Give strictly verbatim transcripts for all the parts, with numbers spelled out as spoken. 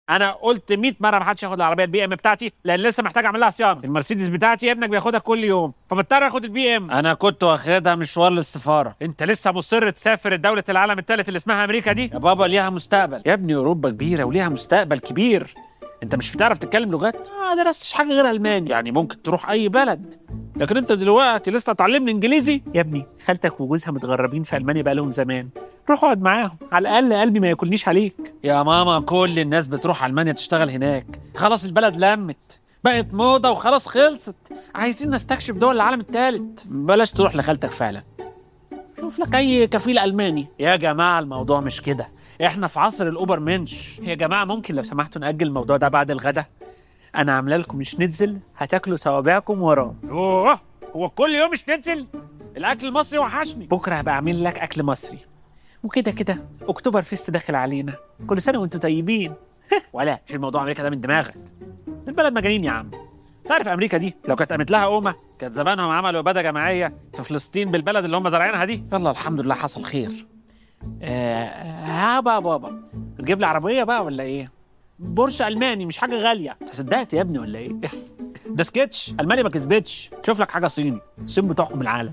انا قلت مية مره ما حدش ياخد العربيه البي ام بتاعتي لان لسه محتاج اعمل لها صيانه. المرسيدس بتاعتي ابنك بياخدها كل يوم فبضطر اخد البي ام. انا كنت واخدها مشوار للسفاره. انت لسه مصر تسافر الدوله العالم الثالث اللي اسمها امريكا دي؟ يا بابا ليها مستقبل يا ابني، اوروبا كبيره وليها مستقبل كبير. انت مش بتعرف تتكلم لغات؟ ما درستش حاجه غير الماني، يعني ممكن تروح اي بلد، لكن انت دلوقتي لسه تعلمني انجليزي. يا ابني خالتك وجوزها متغربين في المانيا بقالهم زمان، روح اقعد معاهم على الاقل قلبي ما ياكلنيش عليك. يا ماما كل الناس بتروح المانيا تشتغل هناك، خلاص البلد لمت بقت موضه وخلاص خلصت. عايزين نستكشف دول العالم الثالث. بلاش تروح لخالتك فعلا، شوف لك اي كفيل الماني. يا جماعه الموضوع مش كده، احنا في عصر الاوبر منش. يا جماعه ممكن لو سمحتوا ناجل الموضوع ده بعد الغدا؟ انا عامله لكم شنيتزل هتاكلوا صوابعكم وراه. اوه هو كل يوم شنيتزل؟ الاكل المصري وحشني. بكره هبقى اعمل لك اكل مصري. وكده كده اكتوبر فيست داخل علينا، كل سنه وانتم طيبين. ولا شيل موضوع امريكا ده من دماغك، البلد مجانين يا عم. تعرف امريكا دي لو كانت قامت لها قومه كانت زمانهم عملوا اباده جماعيه في فلسطين بالبلد اللي هم زارعينها دي. يلا الحمد لله حصل خير. آه ها بقى بابا تجيب لي عربيه بقى ولا ايه؟ بورش الماني مش حاجه غاليه. انت صدقت يا ابني ولا ايه؟ ده سكتش، المانيا ما كسبتش. شوف لك حاجه صيني، الصين بتحكم العالم.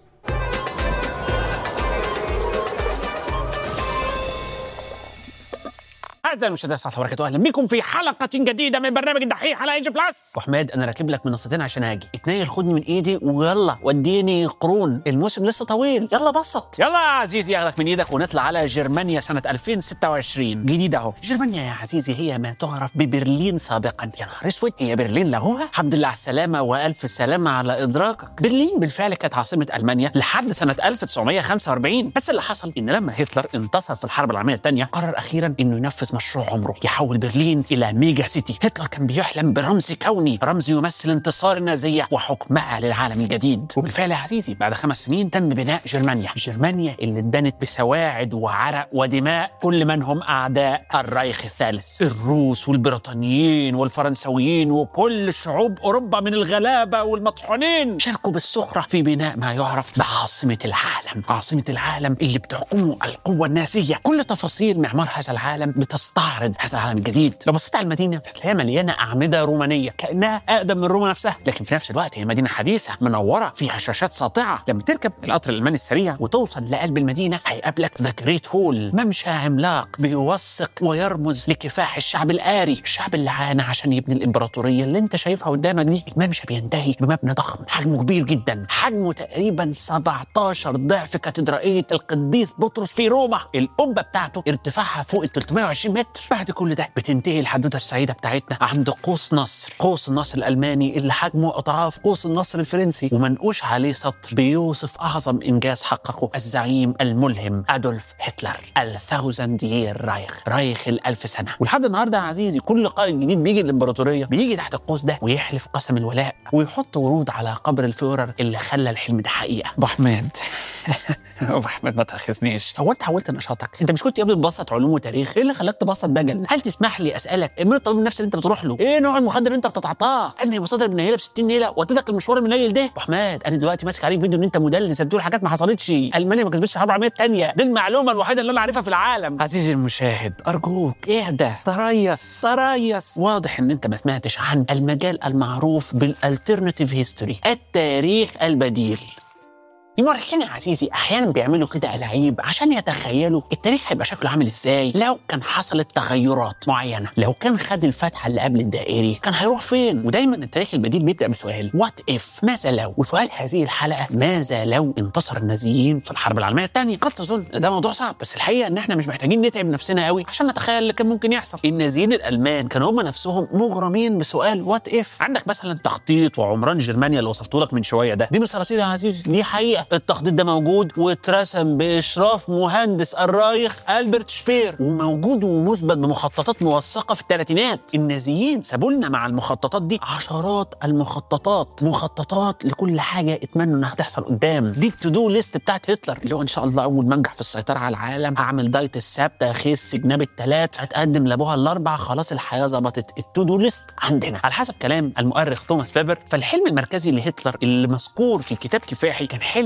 أعزائي المشاهدين السلام عليكم وأهلا بكم في حلقة جديدة من برنامج الدحيح على إيجي بلس. وحماد أنا راكب لك منصتين عشان أجي، اتنين خدني من إيدي ويلا وديني قرون، الموسم لسه طويل، يلا بسط. يلا يا عزيزي أخدك من إيدك ونطلع على جرمانيا سنة ألفين وستة وعشرين، جديدة أهو. جرمانيا يا عزيزي هي ما تعرف ببرلين سابقا. يا نهار أسود، هي برلين لغوها؟ الحمد لله على السلامة وألف سلامة على إدراكك. برلين بالفعل كانت عاصمة ألمانيا لحد سنة ألف وتسعمائة وخمسة وأربعين، بس اللي حصل إن لما هتلر انتصر في الحرب العالمية الثانية قرر أخيرا إنه ينفذ مشروع عمره، يحول برلين إلى ميجا سيتي. هتلر كان بيحلم برمز كوني، رمز يمثل انتصار النازية وحكمها للعالم الجديد. وبالفعل يا عزيزي بعد خمس سنين تم بناء جرمانيا. جرمانيا اللي اتبنت بسواعد وعرق ودماء كل من هم أعداء الرايخ الثالث، الروس والبريطانيين والفرنسويين وكل شعوب أوروبا من الغلابة والمطحونين شاركوا بالسخرة في بناء ما يعرف بعاصمة العالم. عاصمة العالم اللي بتحكمه القوة النازية. كل تفاصيل معمار هذا العالم بتستعرض هذا العالم الجديد. لو بصيت على المدينة هتلاقيها مليانة أعمدة رومانية كأنها أقدم من روما نفسها، لكن في نفس الوقت هي مدينة حديثة منورة فيها شاشات ساطعة. لما تركب القطر الألماني السريع وتوصل لقلب المدينة هيقابلك ذا جريت هول، ممشى عملاق بيوثق ويرمز لكفاح الشعب الآري، الشعب اللي عانى عشان يبني الإمبراطورية اللي أنت شايفها قدامك دي. الممشى بينتهي بمبنى ضخم حجمه كبير جدا، حجمه تقريبا سبعتاشر ضعف كاتدرائية القديس بطرس في روما. القبة بتاعته ارتفاعها فوق ال ثلاثمائة وعشرين متر. بعد كل ده بتنتهي الحدوته السعيده بتاعتنا عند قوس نصر، قوس النصر الالماني اللي حجمه اضعاف قوس النصر الفرنسي، ومنقوش عليه سطر بيوصف اعظم انجاز حققه الزعيم الملهم ادولف هتلر، الثاوزند يير رايخ، رايخ الالف سنه. ولحد النهارده يا عزيزي كل قائد جديد بيجي الامبراطوريه بيجي تحت القوس ده ويحلف قسم الولاء ويحط ورود على قبر الفيورر اللي خلى الحلم ده حقيقه. ابو حماد ابو حماد ما تاخذنيش، هو انت حولت نشاطك؟ انت مش كنت قبل تبسط علوم وتاريخ؟ ايه اللي خلاك تبسط دجل؟ هل تسمح لي اسالك من الطبيب النفسي اللي انت بتروح له ايه نوع المخدر اللي انت بتتعاطاه؟ انهي مصادر منيله ب ستين نيله وتدك المشوار المنيل ده؟ ابو حماد انا دلوقتي ماسك عليك فيديو ان انت مدلس بتقول حاجات ما حصلتش. المانيا ما كسبتش الحرب العالميه الثانيه، دي المعلومه الوحيده اللي انا عارفها في العالم. عزيزي المشاهد ارجوك اهدى، تريث تريث. واضح ان انت ما سمعتش عن المجال المعروف بالالترناتيف هيستوري، التاريخ البديل. المؤرخين يا عزيزي احيانا بيعملوا كده ألاعيب عشان يتخيلوا التاريخ هيبقى شكله عامل ازاي لو كان حصلت تغيرات معينه، لو كان خد الفتحه اللي قبل الدائري كان هيروح فين. ودايما التاريخ البديل بيبدا بسؤال وات اف، ماذا لو. وسؤال هذه الحلقه ماذا لو انتصر النازيين في الحرب العالميه الثانيه. قد تظن ده موضوع صعب، بس الحقيقه ان احنا مش محتاجين نتعب نفسنا قوي عشان نتخيل اللي كان ممكن يحصل. النازيين الالمان كانوا هم نفسهم مغرمين بسؤال وات اف. عندك مثلا تخطيط وعمران جرمانيا اللي وصفته لك من شويه ده، دي مش صراصير يا عزيزي، دي حقيقه. التخطيط ده موجود واترسم بإشراف مهندس الرايخ ألبرت شبير، وموجود ومثبت بمخططات موثقة في الثلاثينات. النازيين سابوا لنا مع المخططات دي عشرات المخططات، مخططات لكل حاجة اتمنوا انها تحصل قدام. دي التو دو ليست بتاعت هتلر اللي هو ان شاء الله اول ما انجح في السيطرة على العالم هعمل دايت السبت، اخس جناب الثلاث، هتقدم لابوها الاربع، خلاص الحياة ظبطت. التو دو ليست عندنا على حسب كلام المؤرخ توماس فيبر. فالحلم المركزي لهتلر اللي مذكور في كتاب كفاحي كان حلم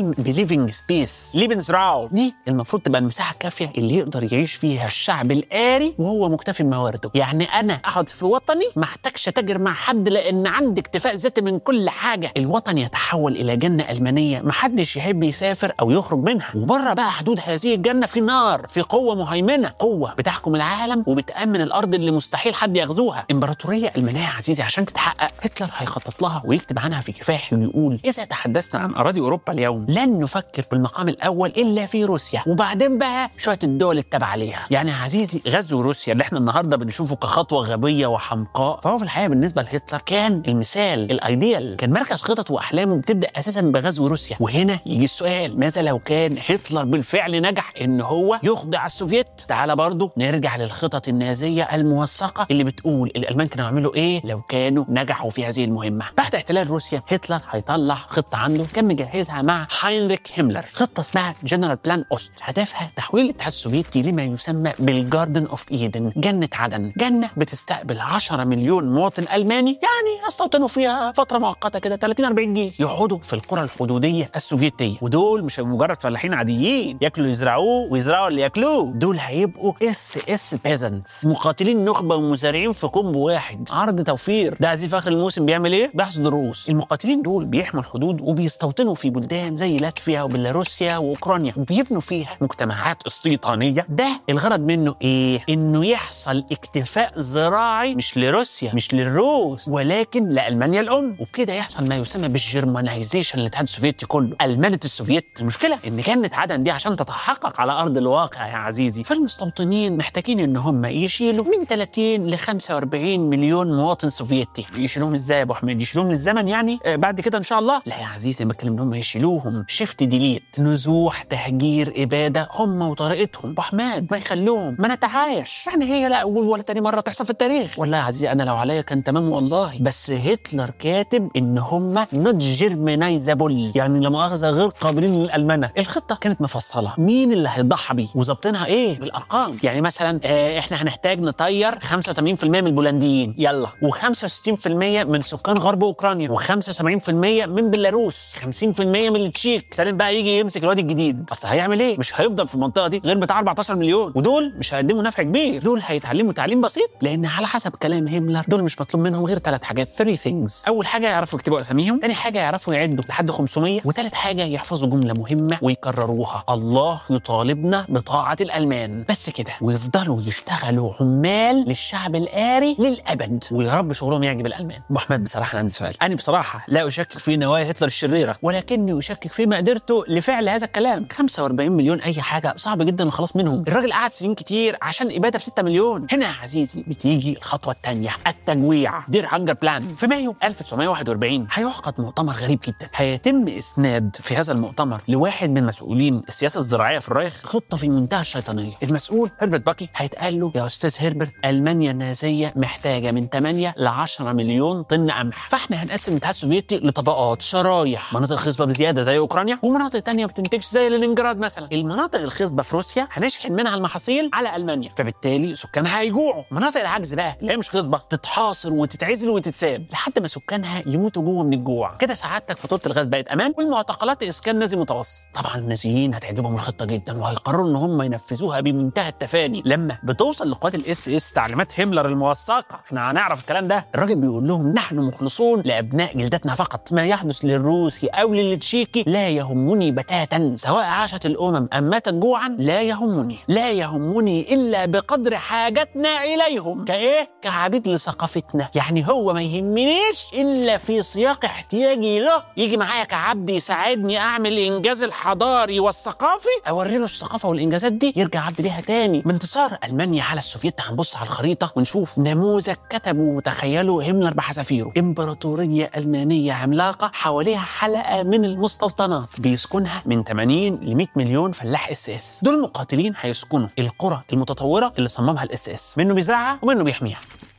بيقوم بليفنج سبيس ليبنزراو، دي المفروض تبقى المساحه الكافيه اللي يقدر يعيش فيها الشعب الآري وهو مكتفي بموارده. يعني انا اقعد في وطني ما احتاجش اتاجر مع حد لان عندي اكتفاء ذاتي من كل حاجه. الوطن يتحول الى جنه المانيه ما حدش يحب يسافر او يخرج منها، وبره بقى حدود هذه الجنه في نار، في قوه مهيمنه، قوه بتحكم العالم وبتامن الارض اللي مستحيل حد يغزوها. امبراطوريه المانيه يا عزيزي عشان تتحقق هتلر هيخطط لها ويكتب عنها في كفاح ويقول: اذا تحدثنا عن اراضي اوروبا اليوم لن نفكر بالمقام الاول الا في روسيا، وبعدين بقى شويه الدول التابعه ليها. يعني يا عزيزي غزو روسيا اللي احنا النهارده بنشوفه كخطوه غبيه وحمقاء، فهو في الحقيقه بالنسبه لهتلر كان المثال الايديال، كان مركز خطط واحلامه بتبدا اساسا بغزو روسيا. وهنا يجي السؤال: ماذا لو كان هتلر بالفعل نجح ان هو يخضع السوفييت؟ تعال برضه نرجع للخطط النازيه الموثقه اللي بتقول الالمان كانوا يعملوا ايه لو كانوا نجحوا في هذه المهمه. بعد احتلال روسيا هتلر هيطلع خطه عنده كان مجهزها مع هاينريك هيملر، خطه اسمها جنرال بلان اوست، هدفها تحويل الاتحاد السوفيتي لما يسمى بالجاردن اوف ايدن، جنه عدن، جنه بتستقبل عشرة مليون مواطن الماني، يعني يستوطنوا فيها فتره مؤقته كده ثلاثين أربعين جيل، يقعدوا في القرى الحدوديه السوفيتيه. ودول مش مجرد فلاحين عاديين ياكلوا يزرعوه ويزرعوا اللي ياكلوه، دول هيبقوا اس اس بيزنتس، مقاتلين نخبه ومزارعين في كومبو واحد. عرض توفير. ده عزيز في اخر الموسم بيعمل ايه؟ بيحصد الروس. المقاتلين دول بيحموا الحدود وبيستوطنوا في بلدان زي لاتفيا وبيلاروسيا واوكرانيا، وبيبنوا فيها مجتمعات استيطانيه. ده الغرض منه ايه؟ انه يحصل اكتفاء زراعي مش لروسيا مش للروس ولكن لالمانيا الام، وبكده يحصل ما يسمى بالجرمانيزيشن للاتحاد السوفيتي كله، المانه السوفيت. المشكله ان جنه عدن دي عشان تتحقق على ارض الواقع يا عزيزي، فالمستوطنين محتاجين ان هم يشيلوا من ثلاثين ل خمسة وأربعين مليون مواطن سوفيتي. يشيلوهم ازاي يا ابو حميد؟ يشيلوهم للزمن يعني آه بعد كده ان شاء الله؟ لا يا عزيزي، انا بتكلم ان هم يشيلوهم شيفت ديليت، نزوح، تهجير، اباده، هم وطريقتهم. ابو حماد ما يخلوهم ما نتعايش، يعني هي لا اول ولا تاني مره تحصل في التاريخ. والله يا عزيزي انا لو عليا كان تمام والله، بس هتلر كاتب ان هم نوت جيرمانايزابل، يعني لا مؤاخذه غير قابلين للالمانه. الخطه كانت مفصله مين اللي هيضحى بيه وظابطينها ايه بالارقام. يعني مثلا آه احنا هنحتاج نطير خمسة وثمانين بالمية من البولنديين، يلا، وخمسة وستين بالمية من سكان غرب اوكرانيا، وخمسة وسبعين بالمية من بيلاروس، خمسين بالمية من التشيك. سالم بقى يجي يمسك الواد الجديد، اصل هيعمل ايه؟ مش هيفضل في المنطقه دي غير بتاع أربعتاشر مليون، ودول مش هيقدموا نفع كبير، دول هيتعلموا تعليم بسيط، لان على حسب كلام هيملر دول مش مطلوب منهم غير ثلاث حاجات، ثري ثينجز. اول حاجه يعرفوا يكتبوا اساميهم، ثاني حاجه يعرفوا يعدوا لحد خمسمية، وثالث حاجه يحفظوا جمله مهمه ويكرروها: الله يطالبنا بطاعه الالمان. بس كده، ويفضلوا يشتغلوا عمال للشعب الآري للابد، ويا رب شغلهم يعجب الالمان. ابو احمد بصراحه انا عندي سؤال، انا بصراحه لا اشكك في نوايا هتلر الشريره، ولكني اشكك في مقدرته لفعل هذا الكلام. خمسة وأربعين مليون اي حاجه صعب جدا الخلاص منهم، الراجل قعد سنين كتير عشان اباده ب ستة مليون. هنا يا عزيزي بتيجي الخطوه الثانيه، التجويع، دير هانجر بلان. في مايو ألف وتسعمية وواحد وأربعين هيعقد مؤتمر غريب جدا، هيتم اسناد في هذا المؤتمر لواحد من مسؤولين السياسه الزراعيه في الرايخ خطه في منتهى الشيطانيه. المسؤول هربرت باكي هيتقال له: يا استاذ هربرت، المانيا النازيه محتاجه من ثمانية ل عشرة مليون طن قمح، فاحنا هنقسم الاتحاد السوفيتي لطبقات، شرايح، مناطق خصبه بزياده زي اوكرانيا، ومناطق ثانيه ما بتنتجش زي لينينجراد مثلا. المناطق الخصبه في روسيا هنشحن منها المحاصيل على المانيا، فبالتالي سكانها هيجوعوا. مناطق العجز بقى اللي هي مش خصبه تتحاصر وتتعزل وتتساب لحد ما سكانها يموتوا جوه من الجوع. كده سعادتك فاتوره الغاز بقت امان، والمعتقلات اسكان نازي متوسط. طبعا النازيين هتعجبهم الخطه جدا وهيقرروا ان هم ينفذوها بمنتهى التفاني. لما بتوصل لقوات الاس اس تعليمات هيملر الموثقه، احنا هنعرف الكلام ده، الراجل بيقول لهم: نحن مخلصون لابناء جلدتنا فقط، ما يحدث للروسي او للتشيكي لا يهمني بتاتا، سواء عاشت الامم ام ماتت جوعا لا يهمني، لا يهمني الا بقدر حاجتنا اليهم، كايه؟ كعبيد لثقافتنا. يعني هو ما يهمنيش الا في سياق احتياجي له، يجي معايا كعبد يساعدني اعمل الانجاز الحضاري والثقافي، اوري له الثقافه والانجازات دي يرجع عبد ليها تاني. بانتصار المانيا على السوفيت هنبص على الخريطه ونشوف نموذج كتبه وتخيلوا هيملر بحذافيره: امبراطوريه المانيه عملاقه حواليها حلقه من المستوطنات بيسكنها من ثمانين ل مية مليون فلاح اس اس. دول مقاتلين هيسكنوا القرى المتطوره اللي صممها الاس اس، منه بيزرعها ومنه بيحميها.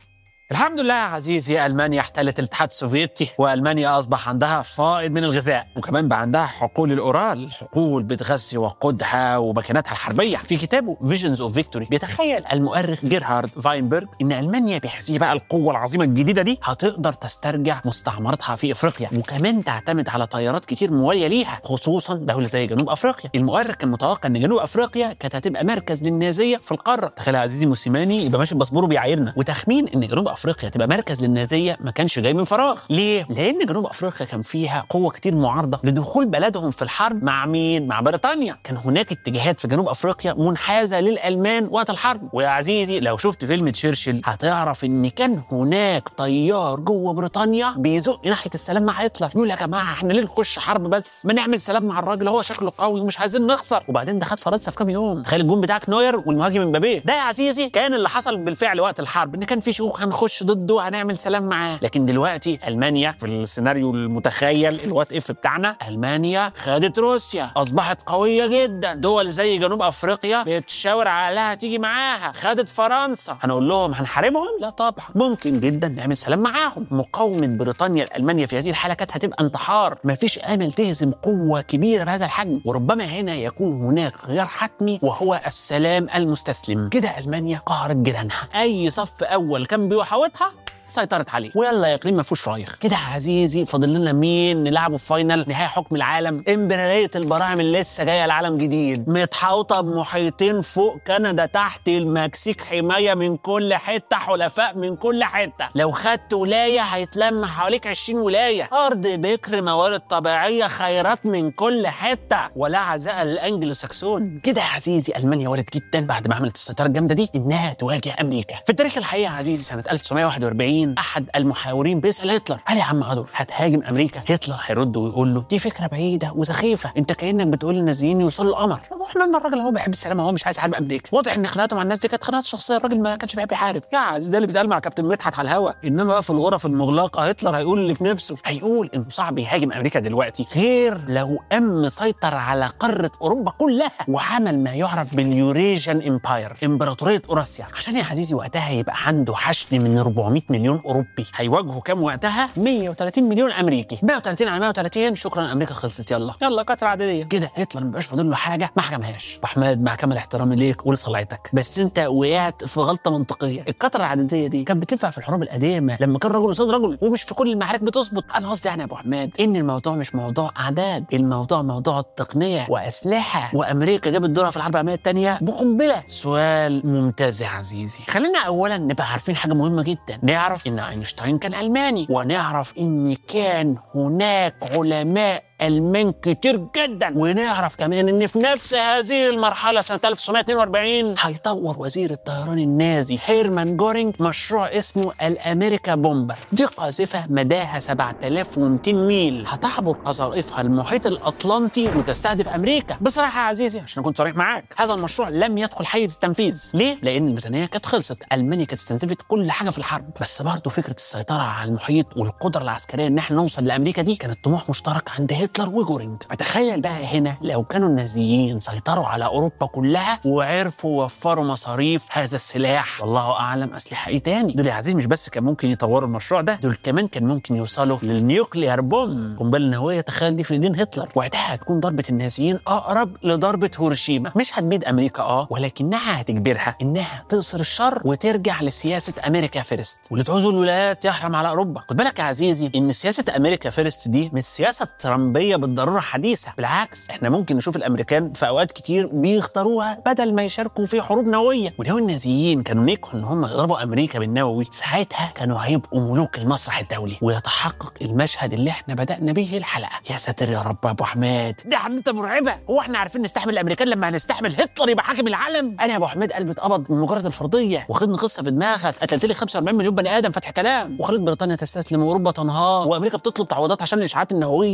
الحمد لله يا عزيزي، ألمانيا احتلت الاتحاد السوفيتي، وألمانيا أصبح عندها فائض من الغذاء، وكمان بقى عندها حقول الأورال، حقول بتغذي وقودها وماكيناتها الحربية. في كتابه فيجنز اوف فيكتوري بيتخيل المؤرخ جيرهارد فاينبرغ إن ألمانيا بهذه بقى القوة العظيمة الجديدة دي هتقدر تسترجع مستعمرتها في أفريقيا، وكمان تعتمد على طيارات كتير موالية ليها، خصوصا دولة زي جنوب أفريقيا. المؤرخ كان متوقع إن جنوب أفريقيا كانت هتبقى مركز للنازية في القارة. تخيل يا عزيزي موسيماني يبقى ماشي بباسبوره بيعايرنا، وتخمين إن جنوب أفريقيا تبقى مركز للنازية ما كانش جاي من فراغ. ليه؟ لأن جنوب أفريقيا كان فيها قوة كتير معارضة لدخول بلدهم في الحرب مع مين؟ مع بريطانيا. كان هناك اتجاهات في جنوب أفريقيا منحازة للألمان وقت الحرب. ويا عزيزي لو شفت فيلم تشرشل هتعرف إن كان هناك طيار جوه بريطانيا بيزق ناحية السلام مع هتلر، يقول يا جماعة احنا ليه نخش حرب بس؟ ما نعمل سلام مع الراجل، هو شكله قوي ومش عايزين نخسر. وبعدين ده خد فرنسا في كام يوم. تخيل الجون بتاعك نوير والمهاجم امبابي. ده يا عزيزي كان اللي حصل بالفعل وقت الحرب، ان كان في شيوخ هنخش ضده هنعمل سلام معاه. لكن دلوقتي المانيا في السيناريو المتخيل الوات اف بتاعنا، المانيا خدت روسيا، اصبحت قويه جدا. دول زي جنوب افريقيا بتشاور عليها تيجي معاها. خدت فرنسا، هنقول لهم هنحاربهم؟ لا طبعا، ممكن جدا نعمل سلام معاهم. مقاومه بريطانيا لالمانيا في هذه الحاله كانت هتبقى انتحار. مفيش امل تهزم قوه كبيره بهذا الحجم، وربما هنا يكون هناك خيار حتمي وهو السلام المستسلم. كده المانيا قهرت جيرانها، اي صف اول كان بيحاوطها سيطرت عليه، ويلا يا كريم ما فيهوش رايخ. كده يا عزيزي فاضل لنا مين نلعبه في فاينل نهائي حكم العالم؟ امبراطوريه البراعم اللي لسه جايه العالم جديد، متحوطه بمحيطين فوق كندا، تحت المكسيك، حمايه من كل حته، حلفاء من كل حته. لو خدت ولايه هيتلم حواليك عشرين ولايه، ارض بكر، موارد طبيعيه، خيرات من كل حته، ولا عزاء للانجلو ساكسون. كده يا عزيزي المانيا وارد جدا بعد ما عملت السيطره الجامده دي انها تواجه امريكا. في التاريخ الحقيقي يا عزيزي سنه ألف وتسعمائة وواحد وأربعين احد المحاورين بيسال هتلر، قال يا عم ادولف هتهاجم امريكا؟ هتلر هيرد ويقول له دي فكره بعيده وسخيفه، انت كانك بتقول للنازيين يوصلوا القمر. احنا الراجل هو بيحب السلام، هو مش عايز يحارب امريكا. واضح ان خناقاته مع الناس دي كانت خناقات شخصيه، الراجل ما كانش بيحب يحارب. يا عزيزي ده اللي بيتقال مع كابتن مدحت على الهوا، انما بقى في الغرف المغلقه هتلر هيقول اللي في نفسه، هيقول انه صعب يهاجم امريكا دلوقتي غير لو قام مسيطر على قاره اوروبا كلها وعمل ما يعرف باليوريجن امباير، امبراطوريه اوراسيا، عشان يا عزيزي وقتها يبقى عنده حشد من أربعمائة مليون اوروبي. هيواجهوا كام وقتها؟ مئة وثلاثين مليون امريكي. مئة وثلاثين على مئة وثلاثين، شكرا امريكا خلصت، يلا يلا كتر عدديه. كده هتلر مبقاش فاضل له حاجه ما حكمهاش. واحمد مع كامل احترامي ليك ولصلعتك، بس انت وقعت في غلطه منطقيه. الكتره العدديه دي كانت بتنفع في الحروب القديمه لما كان رجل قصاد رجل، ومش في كل المعارك بتظبط. انا قصدي يعني يا ابو حماد ان الموضوع مش موضوع اعداد، الموضوع موضوع التقنيه واسلحه، وامريكا جابت دورها في الحرب العالميه الثانيه بقنبله. سؤال ممتاز يا عزيزي، خلينا اولا نبقى عارفين حاجه مهمه جدا، نعرف ان اينشتاين كان الماني، ونعرف ان كان هناك علماء ألمان كتير جدا، ونعرف كمان ان في نفس هذه المرحله سنه ألف وتسعمائة واثنين وأربعين هيطور وزير الطيران النازي هيرمان جورينج مشروع اسمه الامريكا بومبر. دي قاذفه مداها سبعة آلاف ومئتين ميل، هتعبر قذائفها المحيط الاطلنطي وتستهدف امريكا. بصراحه يا عزيزي عشان اكون صريح معاك، هذا المشروع لم يدخل حيز التنفيذ. ليه؟ لان الميزانيه كانت خلصت، المانيا كانت استنزفت كل حاجه في الحرب، بس برضه فكره السيطره على المحيط والقدره العسكريه ان احنا نوصل لامريكا دي كانت طموح مشترك عند هتلر وجورينج. فتخيل بقى هنا لو كانوا النازيين سيطروا على اوروبا كلها وعرفوا يوفروا مصاريف هذا السلاح، والله اعلم اسلحه ايه تاني. دول يا عزيزي مش بس كان ممكن يطوروا المشروع ده، دول كمان كان ممكن يوصلوا للنيوكليير بوم، قنبله نوويه. تخيل دي في ايدين هتلر، وقتها هتكون ضربه النازيين اقرب لضربه هيروشيما. مش هتبيد امريكا اه، ولكنها هتجبرها انها تقصر الشر وترجع لسياسه امريكا فيرست، واللي تعوزه الولايات يحرم على اوروبا. خد بالك يا عزيزي ان سياسه امريكا فيرست دي مش سياسه ترامبيه بالضروره حديثه، بالعكس احنا ممكن نشوف الامريكان في اوقات كتير بيختاروها بدل ما يشاركوا في حروب نوويه. ولو النازيين كانوا نجحوا ان هم يضربوا امريكا بالنووي، ساعتها كانوا هيبقوا ملوك المسرح الدولي، ويتحقق المشهد اللي احنا بدانا به الحلقه. يا ساتر يا رب يا ابو حماد، دي حدوته مرعبه. هو احنا عارفين نستحمل الامريكان لما هنستحمل هتلر يبقى حاكم العالم؟ انا يا ابو حماد قلبي اتقبض من مجرد الفرضيه، واخدني قصه في دماغك، قتلت لي خمسة وأربعين مليون بني ادم فتح كلام، وخلت بريطانيا تستسلم واوروبا تنهار، وامريكا بتطلب تعويضات عشان الاشعاعات النوويه. طب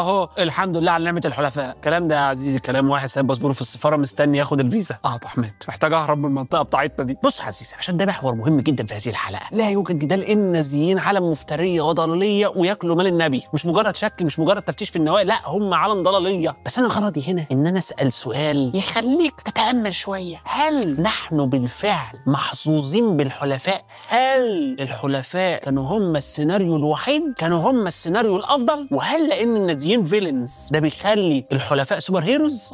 اهو الحمد لله على نعمه الحلفاء. الكلام ده يا عزيزي كلام واحد سايب باسبوره في السفاره مستني ياخد الفيزا. اه ابو حميد محتاج اهرب من المنطقه بتاعتنا دي. بص يا عزيزي عشان ده محور مهم جدا في هذه الحلقه، لا يوجد جدال ان النازيين علم مفتريه وضلاليه وياكلوا مال النبي، مش مجرد شك، مش مجرد تفتيش في النوايا، لا هم علم ضلاليه. بس انا غرضي هنا ان انا اسال سؤال يخليك تتامل شويه، هل نحن بالفعل محظوظين بالحلفاء؟ هل الحلفاء كانوا هم السيناريو الوحيد؟ كانوا هم السيناريو الافضل؟ وهل لان النازيين فيلنز ده بيخلي الحلفاء سوبر هيروز؟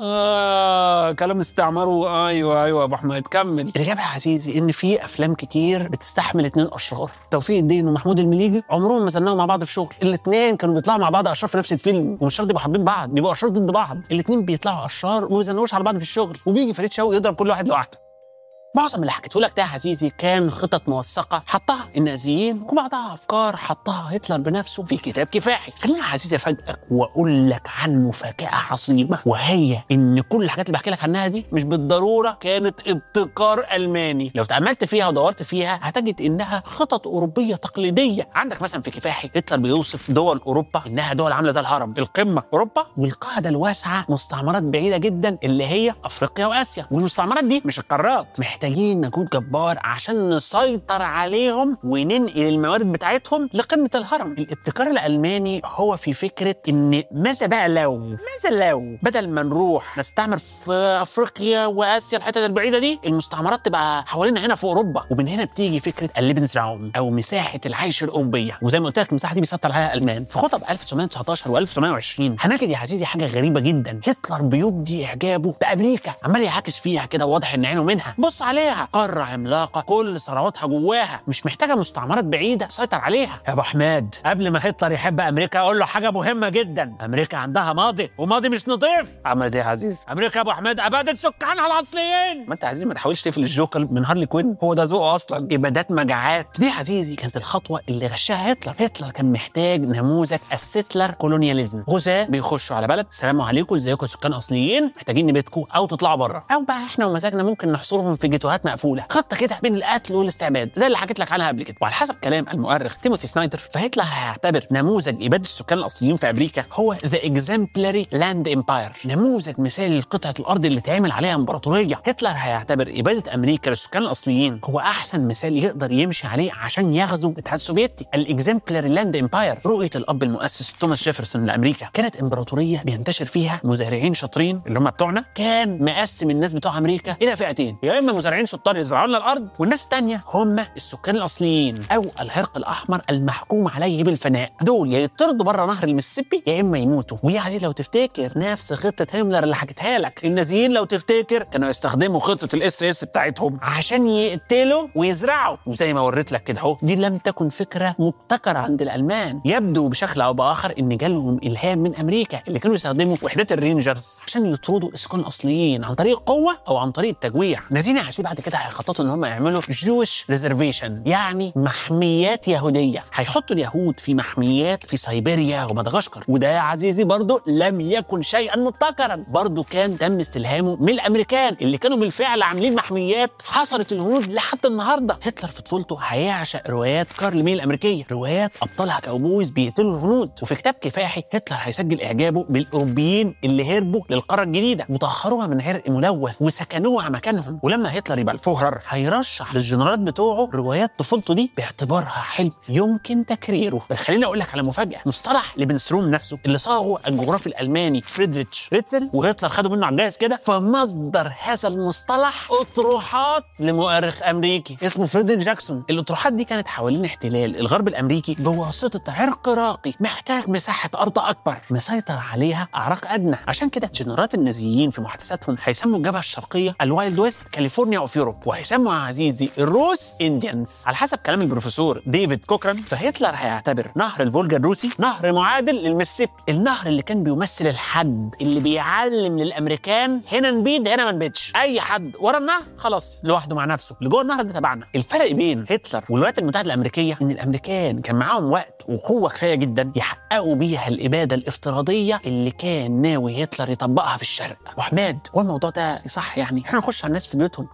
اه كلام استعماري. ايوه ايوه يا ابو حميد كمل. الاجابه يا عزيزي ان في افلام كتير بتستحمل اتنين اشرار، توفيق الدين ومحمود المليجي، عمرهم ما زنقوا مع بعض في شغل. الاثنين كانوا بيطلعوا مع بعض اشرار في نفس الفيلم، ومش شرط يبقوا حابين بعض، بيبقوا اشرار ضد بعض. الاثنين بيطلعوا اشرار وما بيزنقوش على بعض في الشغل، وبيجي فريد شوقي يضرب كل واحد لوحده. معظم اللي حكيته لك ده يا عزيزي كان خطط موثقه حطها النازيين، وبعضها افكار حطها هتلر بنفسه في كتاب كفاحي. خليني يا عزيزي افاجئك واقول لك عن مفاجاه عظيمه، وهي ان كل الحاجات اللي بحكي لك عنها دي مش بالضروره كانت ابتكار الماني. لو تاملت فيها ودورت فيها هتجد انها خطط اوروبيه تقليديه. عندك مثلا في كفاحي هتلر بيوصف دول اوروبا انها دول عامله زي الهرم، القمه اوروبا والقاعده الواسعه مستعمرات بعيده جدا اللي هي افريقيا واسيا، والمستعمرات دي مش القارات، محتاجين مجهود جبار عشان نسيطر عليهم وننقل الموارد بتاعتهم لقمة الهرم. الابتكار الألماني هو في فكرة إن ماذا بقى لو ماذا لو بدل ما نروح نستعمر في أفريقيا وآسيا الحتت البعيدة دي، المستعمرات تبقى حوالينا هنا في أوروبا. ومن هنا بتيجي فكرة الليبنزراوم أو مساحة العيش الأوروبية، وزي ما قلت لك المساحة دي بيسيطر عليها الألمان. في خطب ألف وتسعمائة وتسعة عشر وألف وتسعمائة وعشرين هنجد يا عزيزي حاجة غريبة جدا، هتلر بيبدي إعجابه بأمريكا، عمال يعاكس فيها كده واضح إن عينه منها. بص عليها قارة عملاقة كل ثرواتها جواها، مش محتاجة مستعمرات بعيدة تسيطر عليها. يا ابو حماد قبل ما هتلر يحب امريكا اقول له حاجة مهمة جدا، امريكا عندها ماضي وماضي مش نظيف. عمل ايه يا عزيز؟ امريكا يا ابو حماد ابادت سكانها الاصليين. ما انت يا عزيزي ما تحاولش تقفل الجوكر من هارلي كوين، هو ده ذوقه اصلا، ابادات مجاعات. دي يا عزيزي كانت الخطوة اللي غشها هتلر. هتلر كان محتاج نموذج الستلر كولونياليزم، غزاة بيخشوا على بلد السلام عليكم ازيكم سكان اصليين محتاجين نبيتكم او تطلعوا بره، او بقى احنا ومزاجنا ممكن نحصرهم في جيتوهات مقفولة. خطة كده بين القتل والاستعباد زي اللي حكيت لك عنها قبل كده. وعلى حسب كلام المؤرخ تيموثي سنايدر فهتلر هيعتبر نموذج اباده السكان الاصليين في امريكا هو ذا اكزامبلري لاند امباير، نموذج مثالي لقطعه الارض اللي اتعمل عليها امبراطوريه. هتلر هيعتبر اباده امريكا للسكان الاصليين هو احسن مثال يقدر يمشي عليه عشان يغزو الاتحاد السوفيتي. الاكزامبلري لاند امباير رؤيه الاب المؤسس توماس جيفرسون لامريكا، كانت امبراطوريه بينتشر فيها مزارعين شاطرين اللي هم بتوعنا، كان مقسم الناس بتوع امريكا الى فئتين، يا اما مزارعين شطار يزرعوا لنا الارض، والناس الثانيه هم السكان الاصليين او الهرق الاحمر المحكوم عليه بالفناء. دول يا يطردوا بره نهر المسيسيبي يا اما يموتوا. ويا عزيزي لو تفتكر نفس خطه هيملر اللي حكيتها لك، النازيين لو تفتكر كانوا يستخدموا خطه الاس اس بتاعتهم عشان يقتلوا ويزرعوا، وزي ما وريت لك كده اهو دي لم تكن فكره مبتكره عند الالمان، يبدو بشكل او باخر ان جالهم الهام من امريكا اللي كانوا يستخدموا وحدات الرينجرز عشان يطردوا السكان الاصليين عن طريق قوه او عن طريق التجويع. النازيين يا عزيزي بعد كده هيخططوا ان هم يعملوا جويش ريزرفيشن، يعني محميات يهوديه، هيحطوا اليهود في محميات في سيبيريا ومدغشقر. وده يا عزيزي برضو لم يكن شيئا مبتكرا، برضو كان تم استلهامه من الامريكان اللي كانوا بالفعل عاملين محميات حصرت الهنود لحد النهارده. هتلر في طفولته هيعشق روايات كارل ميل الامريكيه، روايات ابطالها كاوبويز بيقتلوا الهنود. وفي كتاب كفاحي هتلر هيسجل اعجابه بالاوروبيين اللي هربوا للقاره الجديده وطهروها من عرق ملوث وسكنوها مكانهم. ولما هتلر يبقى الفوهرر هيرشح للجنرالات بتوعه روايات طفولته دي باعتبارها حلم يمكن تكريره. بل خليني اقول لك على مفاجاه، مصطلح ليبنستروم نفسه اللي صاغه الجغرافي الالماني فريدريتش ريتزل وهتلر خدوا منه على الجهاز كده، فمصدر هذا المصطلح اطروحات لمؤرخ امريكي اسمه فريدريك جاكسون. الاطروحات دي كانت حوالين احتلال الغرب الامريكي بواسطه عرق راقي محتاج مساحه ارض اكبر مسيطر عليها اعراق ادنى. عشان كده جنرالات النازيين في محادثاتهم هيسموا الجبهه الشرقيه الوايلد ويست كاليفورنيا اوف يوروب، وهيسموا يا عزيزي الروس انديانز. على حسب كلام البروفيسور ديفيد كوكران فهتلر هيعتبر نهر الفولجا الروسي نهر معادل للمسيسيبي، النهر اللي كان بيمثل الحد اللي بيعلم للامريكان هنا نبيد هنا ما نبيدش، اي حد ورا النهر خلاص لوحده مع نفسه، اللي جوه النهر ده تبعنا. الفرق بين هتلر والولايات المتحده الامريكيه ان الامريكان كان معاهم وقت وقوه كفايه جدا يحققوا بيها الاباده الافتراضيه اللي كان ناوي هتلر يطبقها في الشرق. وحماد والموضوع ده صح، يعني احنا نخش على الناس في بيوتهم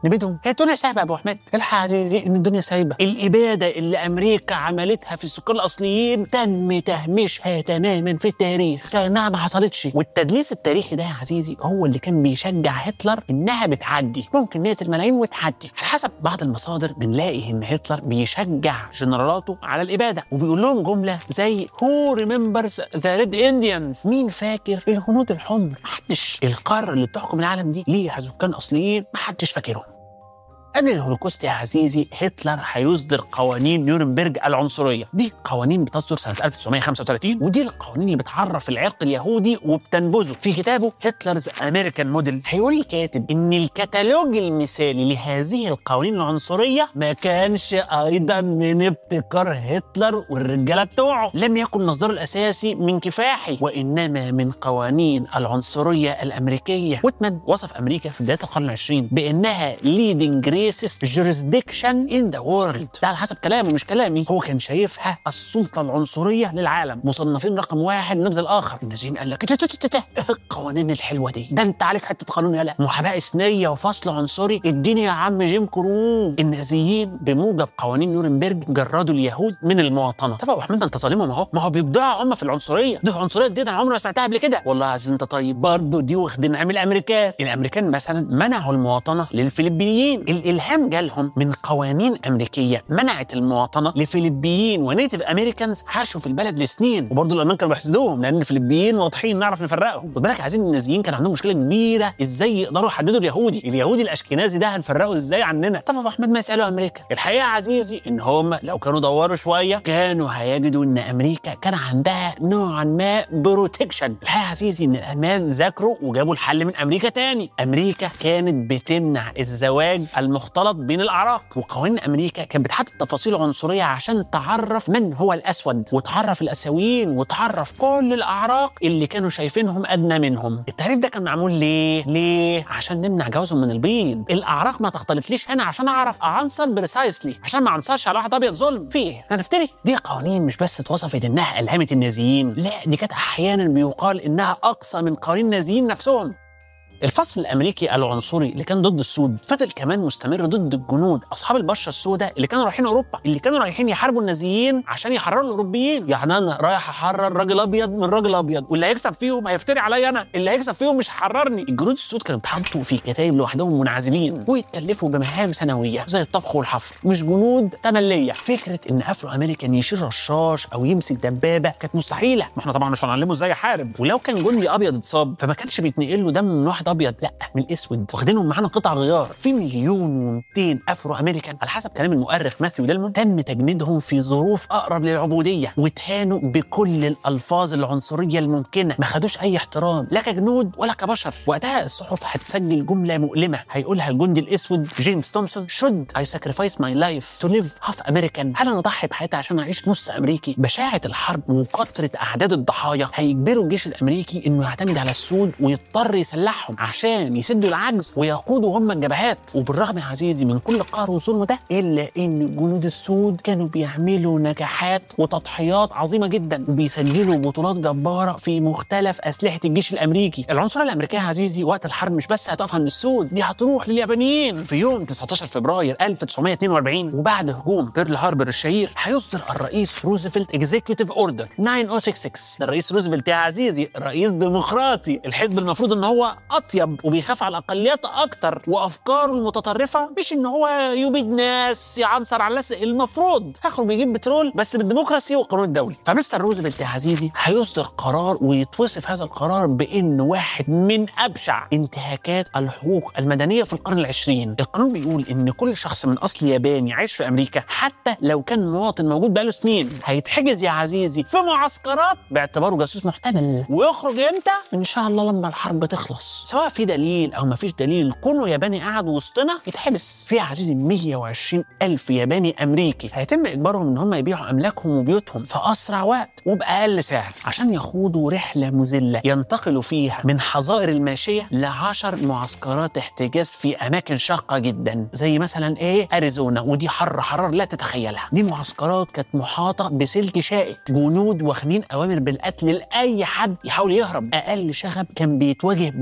نبيدهم؟ هي الدنيا سايبه يا ابو احمد. الحق يا عزيزي ان الدنيا سايبه. الاباده اللي امريكا عملتها في السكان الاصليين تم تهميشها تماما في التاريخ كانها ما حصلتش. والتدليس التاريخي ده يا عزيزي هو اللي كان بيشجع هتلر انها بتعدي، ممكن نقتل ملايين وتعدي. على حسب بعض المصادر بنلاقي ان هتلر بيشجع جنرالاته على الاباده وبيقول لهم جمله زي هو ريمبرز ذا ريد انديانز، مين فاكر الهنود الحمر؟ محدش. القاره اللي بتحكم العالم دي ليها سكان اصليين محدش فاكرهم. قبل الهولوكوست يا عزيزي هتلر هيصدر قوانين نيورنبرج العنصريه. دي قوانين بتصدر سنه ألف وتسعمائة وخمسة وثلاثين، ودي القوانين اللي بتعرف العرق اليهودي وبتنبذه. في كتابه هتلرز امريكان موديل هيقول الكاتب ان الكتالوج المثالي لهذه القوانين العنصريه ما كانش ايضا من ابتكار هتلر والرجاله بتوعه، لم يكن مصدره الاساسي من كفاحي وانما من قوانين العنصريه الامريكيه. ويتمان وصف امريكا في بدايه القرن العشرين بانها leading jurisdiction in the world. ده على حسب كلامه مش كلامي. هو كان شايفها السلطة العنصرية للعالم، مصنفين رقم واحد نبذ الآخر. النازيين قال لك القوانين الحلوة دي، ده انت عليك حتة قانون يالا محاباة إثنية وفصل عنصري، اديني يا عم جيم كرو. النازيين بموجب قوانين نورنبرج جردوا اليهود من المواطنة. طب يا أحمد ما انت ظالمهم اهو، ما هو بيبدعوا هم في العنصرية. دي عنصرية دي انا عمري ما سمعتها قبل كده. والله يا عزيز انت طيب، برضه دي واخدينها من الأمريكان. الأمريكان مثلا منعوا المواطنة للفلبينيين. الإلهام جالهم من قوانين أمريكية منعت المواطنة لفلبيين ونيتيف أمريكانز عاشوا في البلد لسنين، وبرضه الألمان كانوا بيحسدوهم لأن الفلبيين واضحين نعرف نفرقهم. خد بالك عايزين النازيين كان عندهم مشكلة كبيرة ازاي يقدروا يحددوا اليهودي، اليهودي الأشكنازي ده هنفرقه ازاي عننا؟ طب يا أحمد ما يسألوا أمريكا. الحقيقة يا عزيزي إن هم لو كانوا دوروا شوية كانوا هيجدوا إن أمريكا كان عندها نوعا ما بروتكشن. الحقيقة يا عزيزي إن الألمان ذاكروا وجابوا الحل من أمريكا تاني. أمريكا كانت بتمنع الزواج المختلط بين الأعراق، وقوانين أمريكا كانت بتحدد تفاصيل عنصرية عشان تعرف من هو الأسود وتعرف الآسيويين وتعرف كل الأعراق اللي كانوا شايفينهم أدنى منهم. التعريف ده كان معمول ليه؟ ليه؟ عشان نمنع جوازهم من البيض. الأعراق ما تختلطليش هنا عشان أعرف أعنصر بريسايسلي، عشان ما أعنصرش على واحد أبيض ظلم. في إيه؟ هنفتري؟ دي قوانين مش بس اتوصفت إنها ألهمت النازيين، لا دي كانت أحيانا بيقال إنها أقصى من قوانين النازيين نفسهم. الفصل الامريكي العنصري اللي كان ضد السود فضل كمان مستمر ضد الجنود اصحاب البشره السوداء اللي كانوا رايحين اوروبا، اللي كانوا رايحين يحاربوا النازيين عشان يحرروا الاوروبيين. يعني انا رايح احرر راجل ابيض من راجل ابيض، واللي هيكسب فيهم هيفتري عليا انا، اللي هيكسب فيهم مش هيحررني. الجنود السود كانوا بيتحطوا في كتايب لوحدهم منعزلين ويتكلفوا بمهام سنويه زي الطبخ والحفر، مش جنود تمليه. فكره ان افرو امريكان يشيل رشاش او يمسك دبابه كانت مستحيله، ما احنا طبعا مش هنعلمه ازاي يحارب. ولو كان جندي ابيض اتصاب فما كانش بيتنقل له دم من واحد ابيض، لا من الاسود، واخدينهم معانا قطع غيار. في مليون ومئتين افرو امريكان على حسب كلام المؤرخ ماثيو ديلمون تم تجنيدهم في ظروف اقرب للعبوديه، واتهانوا بكل الالفاظ العنصريه الممكنه، ما خدوش اي احترام لا كجنود ولا كبشر. وقتها الصحف هتسجل جمله مؤلمه هيقولها الجندي الاسود جيمس تومسون: should I sacrifice my life to live half American؟ هل انا اضحي بحياتي عشان اعيش نص امريكي؟ بشاعه الحرب وكثره اعداد الضحايا هيجبروا الجيش الامريكي انه يعتمد على السود ويضطر يسلحهم عشان يسدوا العجز ويقودوا هم الجبهات. وبالرغم يا عزيزي من كل القهر والظلم ده الا ان جنود السود كانوا بيعملوا نجاحات وتضحيات عظيمه جدا وبيسجلوا بطولات جباره في مختلف اسلحه الجيش الامريكي. العنصريه الامريكيه يا عزيزي وقت الحرب مش بس هتقف عند السود، دي هتروح لليابانيين. في يوم تسعة عشر فبراير ألف وتسعمائة واثنين وأربعين وبعد هجوم بيرل هاربر الشهير هيصدر الرئيس روزفلت اكزيكيوتيف اوردر تسعة ألف وستة وستين. ده الرئيس روزفلت يا عزيزي رئيس ديمقراطي، الحزب المفروض ان هو اطيب وبيخاف على الاقليات اكتر، وافكاره المتطرفه مش ان هو يبيد ناس يعنصر على الناس، المفروض هيخرج يجيب بترول بس بالديمقراسي والقانون الدولي. فمستر روزفلت يا عزيزي هيصدر قرار ويتوصف هذا القرار بانه واحد من ابشع انتهاكات الحقوق المدنيه في القرن العشرين. القانون بيقول ان كل شخص من اصل ياباني عايش في امريكا حتى لو كان مواطن موجود بقاله سنين هيتحجز يا عزيزي في معسكرات باعتباره جاسوس محتمل، ويخرج امتى؟ ان شاء الله لما الحرب تخلص، سواء في دليل او ما فيش دليل. كونه ياباني قاعد وسطنا يتحبس. في يا عزيزي مئة وعشرين ألف ياباني امريكي هيتم اجبارهم ان هم يبيعوا املاكهم وبيوتهم في اسرع وقت وباقل سعر عشان يخوضوا رحله مذله ينتقلوا فيها من حظائر الماشيه لعشر معسكرات احتجاز في اماكن شاقه جدا زي مثلا ايه اريزونا، ودي حر حراره لا تتخيلها. دي معسكرات كانت محاطه بسلك شائك، جنود واخدين اوامر بالقتل لاي حد يحاول يهرب. اقل شغب كان بيتواجه بعنف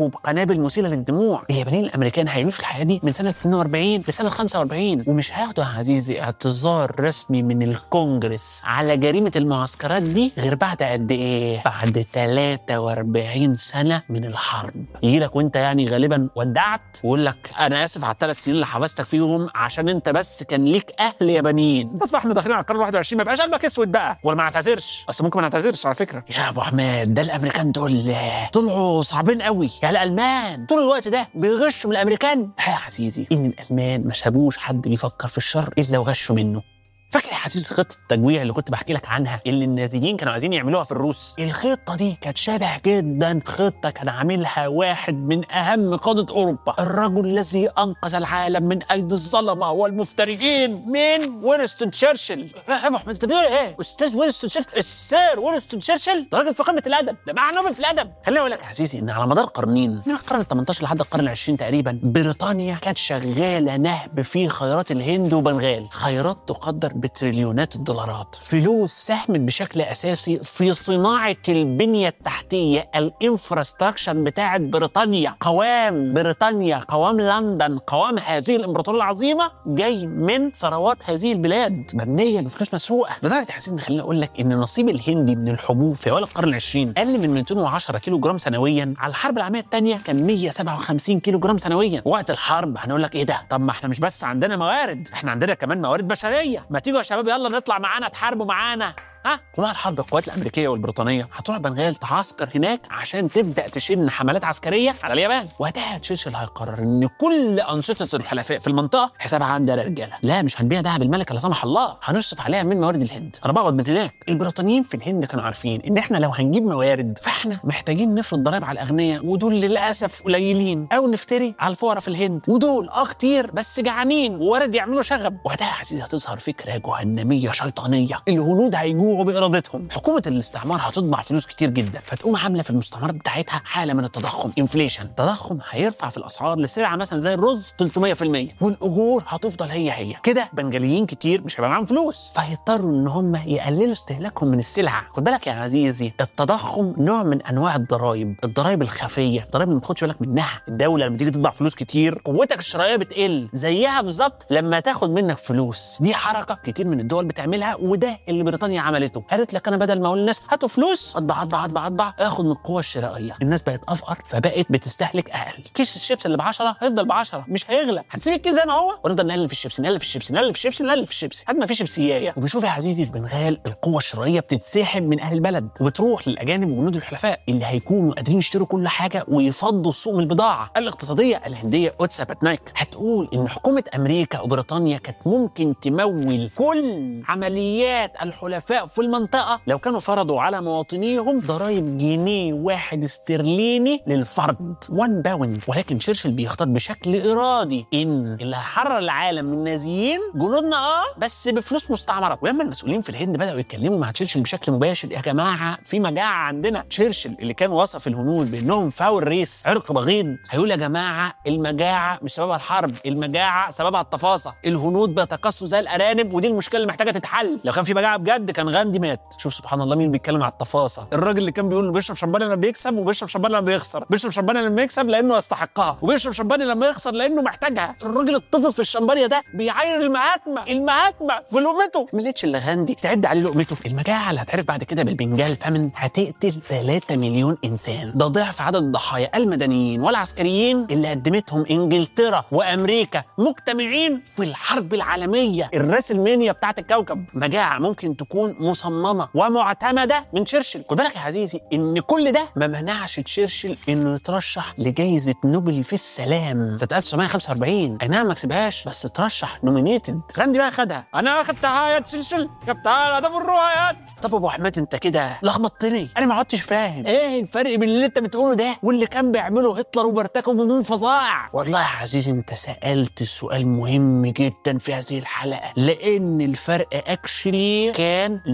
بيضربوا بقنابل مسيله للدموع. اليابانيين الامريكان هيعيشوا الحياه دي من سنه اتنين واربعين لسنه خمسة واربعين، ومش هياخدوا يا عزيزي اعتذار رسمي من الكونجرس على جريمه المعسكرات دي غير بعد قد ايه؟ بعد تلاتة واربعين سنه من الحرب. يجي لك وانت يعني غالبا ودعت ويقول لك انا اسف على الثلاث سنين اللي حبستك فيهم عشان انت بس كان ليك اهل يابانيين. بس احنا داخلين على القرن واحد وعشرين، ما بقاش قلبك اسود بقى ولا ما اعتذرش. اصل ممكن ما نعتذرش على فكره. يا ابو حماد ده الامريكان دول طلعوا صعبين قوي. يا الالمان طول الوقت ده بيغشوا من الامريكان. يا عزيزي ان الالمان ما سابوش حد بيفكر في الشر الا وغشوا منه. فاكر يا عزيزي خطه التجويع اللي كنت بحكي لك عنها اللي النازيين كانوا عايزين يعملوها في الروس؟ الخطه دي كانت شبه جدا خطه كان عاملها واحد من اهم قاده اوروبا، الرجل الذي انقذ العالم من ايدي الظلمه والمفترقين، من وينستون تشرشل. يا ابو احمد انت بتقول ايه؟ استاذ وينستون تشرشل؟ السير وينستون تشرشل ده راجل في قمه الادب، ده معاه نوبل في الادب. خليني اقول لك يا عزيزي ان على مدار قرنين من القرن الثمنتاشر لحد القرن العشرين تقريبا بريطانيا كانت شغاله نهب في خيرات الهند وبنغال، خيرات تقدر بتريليونات الدولارات، فلوس ساهمت بشكل اساسي في صناعه البنيه التحتيه الانفراستراكشر بتاعه بريطانيا. قوام بريطانيا، قوام لندن، قوام هذه الامبراطوريه العظيمه جاي من ثروات هذه البلاد مبنيه بفلوس مسروقه. لدرجه يا حسين خليني اقول لك ان النصيب الهندي من الحبوب في اوائل القرن العشرين قل من مئتين وعشرة كيلو جرام سنويا، على الحرب العالميه الثانيه كان مية وسبعة وخمسين كيلو جرام سنويا. وقت الحرب هنقول لك ايه ده؟ طب ما احنا مش بس عندنا موارد، احنا عندنا كمان موارد بشريه، ما تيجوا يا شباب يلا نطلع معانا تحاربوا معانا. ها ومع الحرب القوات الامريكيه والبريطانيه هتروح بنغال تعسكر هناك عشان تبدا تشن حملات عسكريه على اليابان. وقتها تشرشل هيقرر ان كل انشطه الحلفاء في المنطقه حسابها عندنا رجاله، لا مش هنبيع دهب الملكه لا سمح الله، هنصرف عليها من موارد الهند. انا بقعد من هناك. البريطانيين في الهند كانوا عارفين ان احنا لو هنجيب موارد فاحنا محتاجين نفرض ضرائب على الاغنياء ودول للاسف قليلين، او نفتري على الفقراء في الهند ودول اه كتير بس جعانين ووارد يعملوا شغب. وقتها يا عزيزي هتظهر فكره جهنميه شيطانيه، الهنود هيجوعوا بارادتهم، حكومه الاستعمار هتطبع فلوس كتير جدا فتقوم عامله في المستعمرات بتاعتها حاله من التضخم، انفليشن. التضخم هيرفع في الاسعار لسلعه مثلا زي الرز تلتمية في المية، والاجور هتفضل هي هي كده. بنجاليين كتير مش هيبقى معاهم فلوس فهيضطروا ان هم يقللوا استهلاكهم من السلع. خد بالك يا عزيزي التضخم نوع من انواع الضرائب، الضرائب الخفيه، الضرائب اللي ما تاخدش بالك منها. الدوله لما تيجي تطبع فلوس كتير قوتك الشرائيه بتقل، زيها بالظبط لما تاخد منك فلوس. دي حركه كتير من الدول بتعملها، وده اللي بريطانيا عملته. قالت لك انا بدل ما اقول للناس هاتوا فلوس اطبع اطبع اطبع اطبع اخد من القوه الشرائيه. الناس بقت افقر فبقت بتستهلك اقل. كيس الشيبس اللي ب عشرة هيفضل ب عشرة مش هيغلى، هتسيب الكيس زي ما هو ونفضل نقلل في الشيبس نقلل في الشيبس نقلل في الشيبس نقلل في الشيبس لحد ما في شيبسيايه. وبنشوف يا عزيزي في بنغال القوه الشرائيه بتتسحب من اهل البلد وبتروح للاجانب وجنود الحلفاء اللي هيكونوا قادرين يشتروا كل حاجه ويفضوا السوق من البضاعه. الاقتصاديه الهنديه أوتسا باتنايك هتقول ان حكومه امريكا وبريطانيا كانت ممكن تمول كل عمليات الحلفاء في المنطقه لو كانوا فرضوا على مواطنيهم ضرائب جنيه واحد استرليني للفرد واحد باوند. ولكن تشرشل بيختار بشكل ارادي ان اللي هيحرر العالم من النازيين جنودنا اه بس بفلوس مستعمره. ولما المسؤولين في الهند بداوا يتكلموا مع تشرشل بشكل مباشر، يا جماعه في مجاعه عندنا، تشرشل اللي كان وصف الهنود بانهم فاول ريس عرق بغيض هيقول يا جماعه المجاعه مش سببها الحرب، المجاعه سببها التفاصيل. الهنود بيتقصوا زي الارانب ودي المشكله اللي محتاجه تتحل. لو كان في مجاعه بجد كان غاندي مات. شوف سبحان الله مين بيتكلم على التفاصيل، الراجل اللي كان بيقول انه بيشرب شمباني لما بيكسب وبيشرب شمباني لما بيخسر، بيشرب شمباني لما يكسب لانه يستحقها وبيشرب شمباني لما يخسر لانه محتاجها. الراجل الطفل في الشمبانيا ده بيعاير المهاتما المهاتما في لقمته. ما لقيتش الا غاندي تعد عليه لقمته. المجاعه اللي هتعرف بعد كده بالبنجال فامن هتقتل ثلاثة مليون انسان، ده ضعف عدد الضحايا المدنيين والعسكريين اللي قدمتهم انجلترا وامريكا مجتمعين في الحرب العالميه الراسلمانيا بتاعت الكوكب. مجاعه ممكن تكون مصممه ومعتمده من تشرشل. خد بالك يا عزيزي ان كل ده ما منعش تشرشل انه يترشح لجائزه نوبل في السلام سنه ألف وتسعمية وخمسة وأربعين. اي نعم ما كسبهاش بس ترشح نومينيتد. غاندي بقى خدها. انا اخدتها يا تشرشل جبتها ده بالروايات. طب ابو احمد انت كده لخبطتني، انا ما عدتش فاهم ايه الفرق بين اللي انت بتقوله ده واللي كان بيعمله هتلر وبرتكبه من فظائع. والله يا عزيزي انت سالت سؤال مهم جدا في هذه الحلقه، لان الفرق اكشلي كان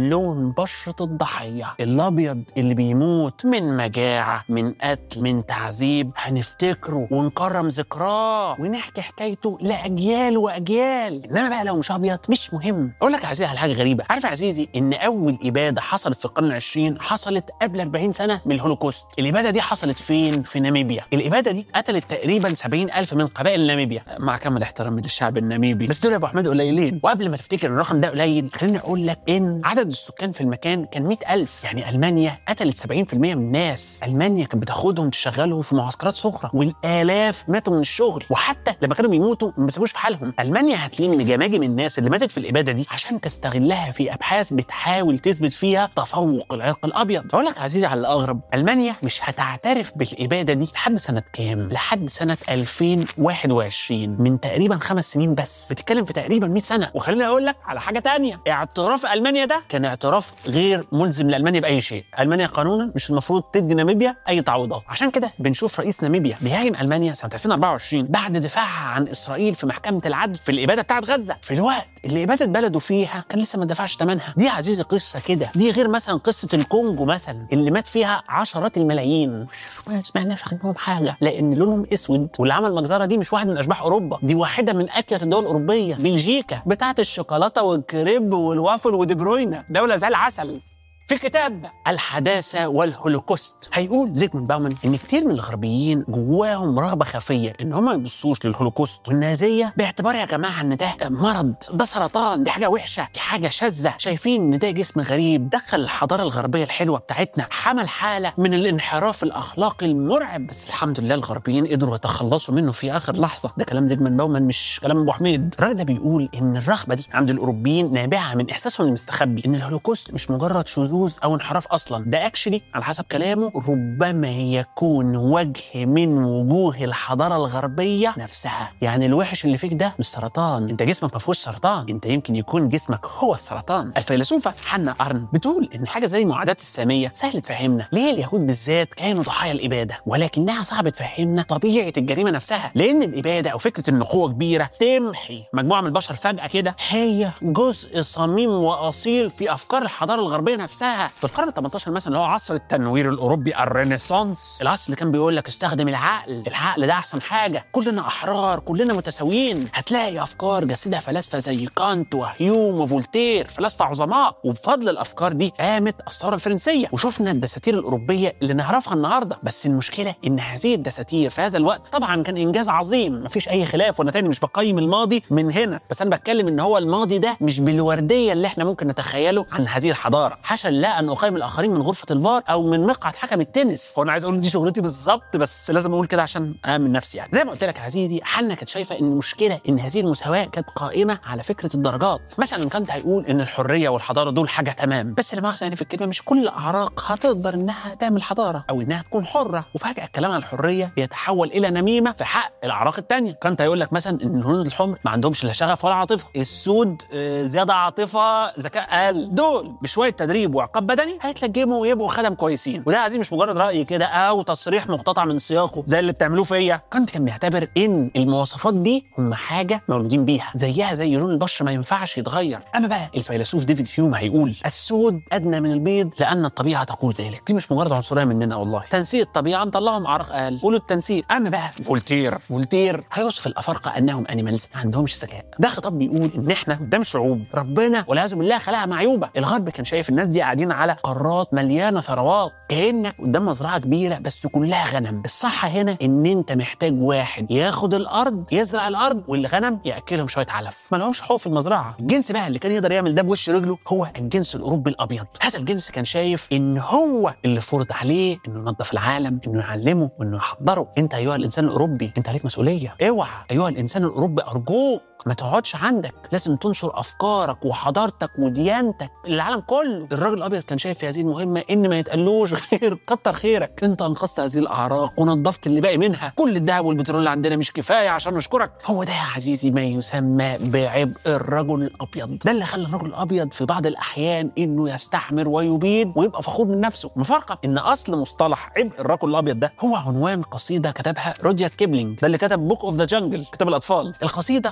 لون بشرة الضحية. الابيض اللي بيموت من مجاعة، من قتل، من تعذيب، هنفتكره ونكرم ذكراه ونحكي حكايته لاجيال واجيال. انما بقى لو مش ابيض مش مهم. اقول لك يا عزيزي على حاجه غريبه. عارف يا عزيزي ان اول اباده حصلت في القرن العشرين حصلت قبل أربعين سنه من الهولوكوست. الاباده دي حصلت فين؟ في ناميبيا. الاباده دي قتلت تقريبا سبعين ألف من قبائل ناميبيا، مع كامل احترامي للشعب الناميبي، بس دول يا ابو احمد قليلين. وقبل ما تفتكر ان الرقم ده قليل، خليني اقول لك ان عدد السكان في المكان كان مئة ألف. يعني المانيا قتلت سبعين بالمئة من الناس. المانيا كانت بتاخدهم تشغلهم في معسكرات صغرى، والالاف ماتوا من الشغل، وحتى لما كانوا بيموتوا ما بيسيبوش في حالهم. المانيا هتلم جماجم الناس اللي ماتت في الاباده دي عشان تستغلها في ابحاث بتحاول تثبت فيها تفوق العرق الابيض. اقول لك يا عزيزي على الاغرب، المانيا مش هتعترف بالاباده دي لحد سنه كام؟ لحد سنه ألفين وواحد وعشرين، من تقريبا خمس سنين بس. بتتكلم في تقريبا مئة سنه. وخليني اقول لك على حاجه تانية، اعتراف المانيا ده كان اعتراف غير ملزم لالمانيا باي شيء. المانيا قانونا مش المفروض تدي ناميبيا اي تعويضات. عشان كده بنشوف رئيس ناميبيا بيهاجم المانيا سنه ألفين وأربعة وعشرين بعد دفاعها عن اسرائيل في محكمه العدل في الاباده بتاعت غزه، في الوقت اللي اباده بلده فيها كان لسه ما دفعش ثمنها. دي يا عزيزي قصه كده، دي غير مثلا قصه الكونجو مثلا اللي مات فيها عشرات الملايين ما سمعناش عنهم حاجه لان لونهم اسود. واللي عمل المجزره دي مش واحد من اشباح اوروبا، دي واحده من اكثر الدول الاوروبيه، بلجيكا بتاعت الشوكولاته والكريب والوافل ودي بروينا، دوله زي العسل. في كتاب الحداثة والهولوكوست هيقول زيغموند باومان إن كتير من الغربيين جواهم رغبة خفية إن هم ما يبصوش للهولوكوست والنازية باعتبار يا جماعة إن ده مرض، ده سرطان، دي حاجة وحشة، دي حاجة شاذة. شايفين إن ده جسم غريب دخل الحضارة الغربية الحلوة بتاعتنا، حمل حالة من الانحراف الأخلاقي المرعب. بس الحمد لله الغربيين قدروا يتخلصوا منه في آخر لحظة. ده كلام زيغموند باومان مش كلام أبو حميد. الراجل ده بيقول إن الرغبة دي عند الأوروبيين نابعة من إحساسهم المستخبي إن الهولوكوست مش مجرد شذوذ او انحراف اصلا، ده اكشلي على حسب كلامه ربما يكون وجه من وجوه الحضاره الغربيه نفسها. يعني الوحش اللي فيك ده مش سرطان، انت جسمك ما فيهوش سرطان، انت يمكن يكون جسمك هو السرطان. الفيلسوفه حنا ارن بتقول ان حاجه زي معاداه الساميه سهل تفهمنا ليه اليهود بالذات كانوا ضحايا الاباده، ولكنها صعب تفهمنا طبيعه الجريمه نفسها. لان الاباده او فكره ان قوه كبيره تمحي مجموعه من البشر فجاه كده هي جزء صميم واصيل في افكار الحضاره الغربيه نفسها. في القرن الثامن عشر مثلا اللي هو عصر التنوير الاوروبي الرينيسانس، العصر اللي كان بيقول لك استخدم العقل، العقل ده احسن حاجه، كلنا احرار، كلنا متساويين. هتلاقي افكار جسدها فلاسفه زي كانت وهيوم وفولتير، فلاسفه عظماء. وبفضل الافكار دي قامت الثوره الفرنسيه وشفنا الدساتير الاوروبيه اللي نعرفها النهارده. بس المشكله ان هذه الدساتير في هذا الوقت طبعا كان انجاز عظيم، مفيش اي خلاف. وانا تاني مش بقيم الماضي من هنا، بس انا بتكلم ان هو الماضي ده مش بالورديه اللي احنا ممكن نتخيله عن هذه الحضاره. حاشا لا ان اقيم الاخرين من غرفه الفار او من مقعد حكم التنس. هو انا عايز اقول دي شغلتي بالظبط، بس لازم اقول كده عشان امن نفسي. يعني زي ما قلت لك يا عزيزي، حنا كانت شايفه ان المشكله ان هذه المساواه كانت قائمه على فكره الدرجات. مثلا كانت هيقول ان الحريه والحضاره دول حاجه تمام، بس لما يعني في الكلمه مش كل الاعراق هتقدر انها تعمل حضاره او انها تكون حره. وفجاه الكلام عن الحريه بيتحول الى نميمه في حق الاعراق الثانيه. كانت هيقول لك مثلا ان الهنود الحمر ما عندهمش لا شغف ولا عاطفه، السود زياده عاطفه ذكاء اقل، دول بشويه تدريب وعقاب بدني هيتلجموا ويبقوا خدم كويسين. وده عزيزي مش مجرد راي كده او تصريح مقتطع من سياقه زي اللي بتعملوه فيا. كانت كان بيعتبر ان المواصفات دي هم حاجه مولودين بيها، زيها زي لون البشره ما ينفعش يتغير. اما بقى الفيلسوف ديفيد هيوم هيقول السود ادنى من البيض لان الطبيعه تقول ذلك. دي مش مجرد عنصريه مننا والله، تنسيق الطبيعه نطلعهم اعراق اقل، قولوا التنسيق. اما بقى فولتير فولتير هيوصف الافارقه انهم انيمالز ما عندهمش ذكاء. ده خطاب بيقول ان احنا قدام شعوب ربنا والعياذ بالله خلقها معيوبه. الغرب كان شايف الناس دي قاعدين على قارات مليانه ثروات، كانك قدام مزرعه كبيره بس كلها غنم. الصح هنا ان انت محتاج واحد ياخد الارض يزرع الارض والغنم ياكلهم شويه علف، ما لهمش حقوق في المزرعه. الجنس بقى اللي كان يقدر يعمل ده بوش رجله هو الجنس الاوروبي الابيض. هذا الجنس كان شايف ان هو اللي فرض عليه انه ينظف العالم، انه يعلمه وانه يحضره. انت ايها الانسان الاوروبي انت عليك مسؤوليه. اوعى ايها الانسان الاوروبي ارجوك ما تقعدش عندك، لازم تنشر افكارك وحضارتك وديانتك للعالم كله. الراجل الابيض كان شايف في هذه المهمه ان ما يتقالوش غير كتر خيرك، انت انقذت هذه الاعراق ونظفت اللي باقي منها، كل الذهب والبترول اللي عندنا مش كفايه عشان نشكرك. هو ده يا عزيزي ما يسمى بعبء الرجل الابيض. ده اللي خلى الرجل الابيض في بعض الاحيان انه يستحمر ويبيد ويبقى فخور من نفسه. مفارقه ان اصل مصطلح عبء الرجل الابيض ده هو عنوان قصيده كتبها روديارد كيبلينج، ده اللي كتب بوك اوف ذا جانجل كتاب الاطفال. القصيده بيناقش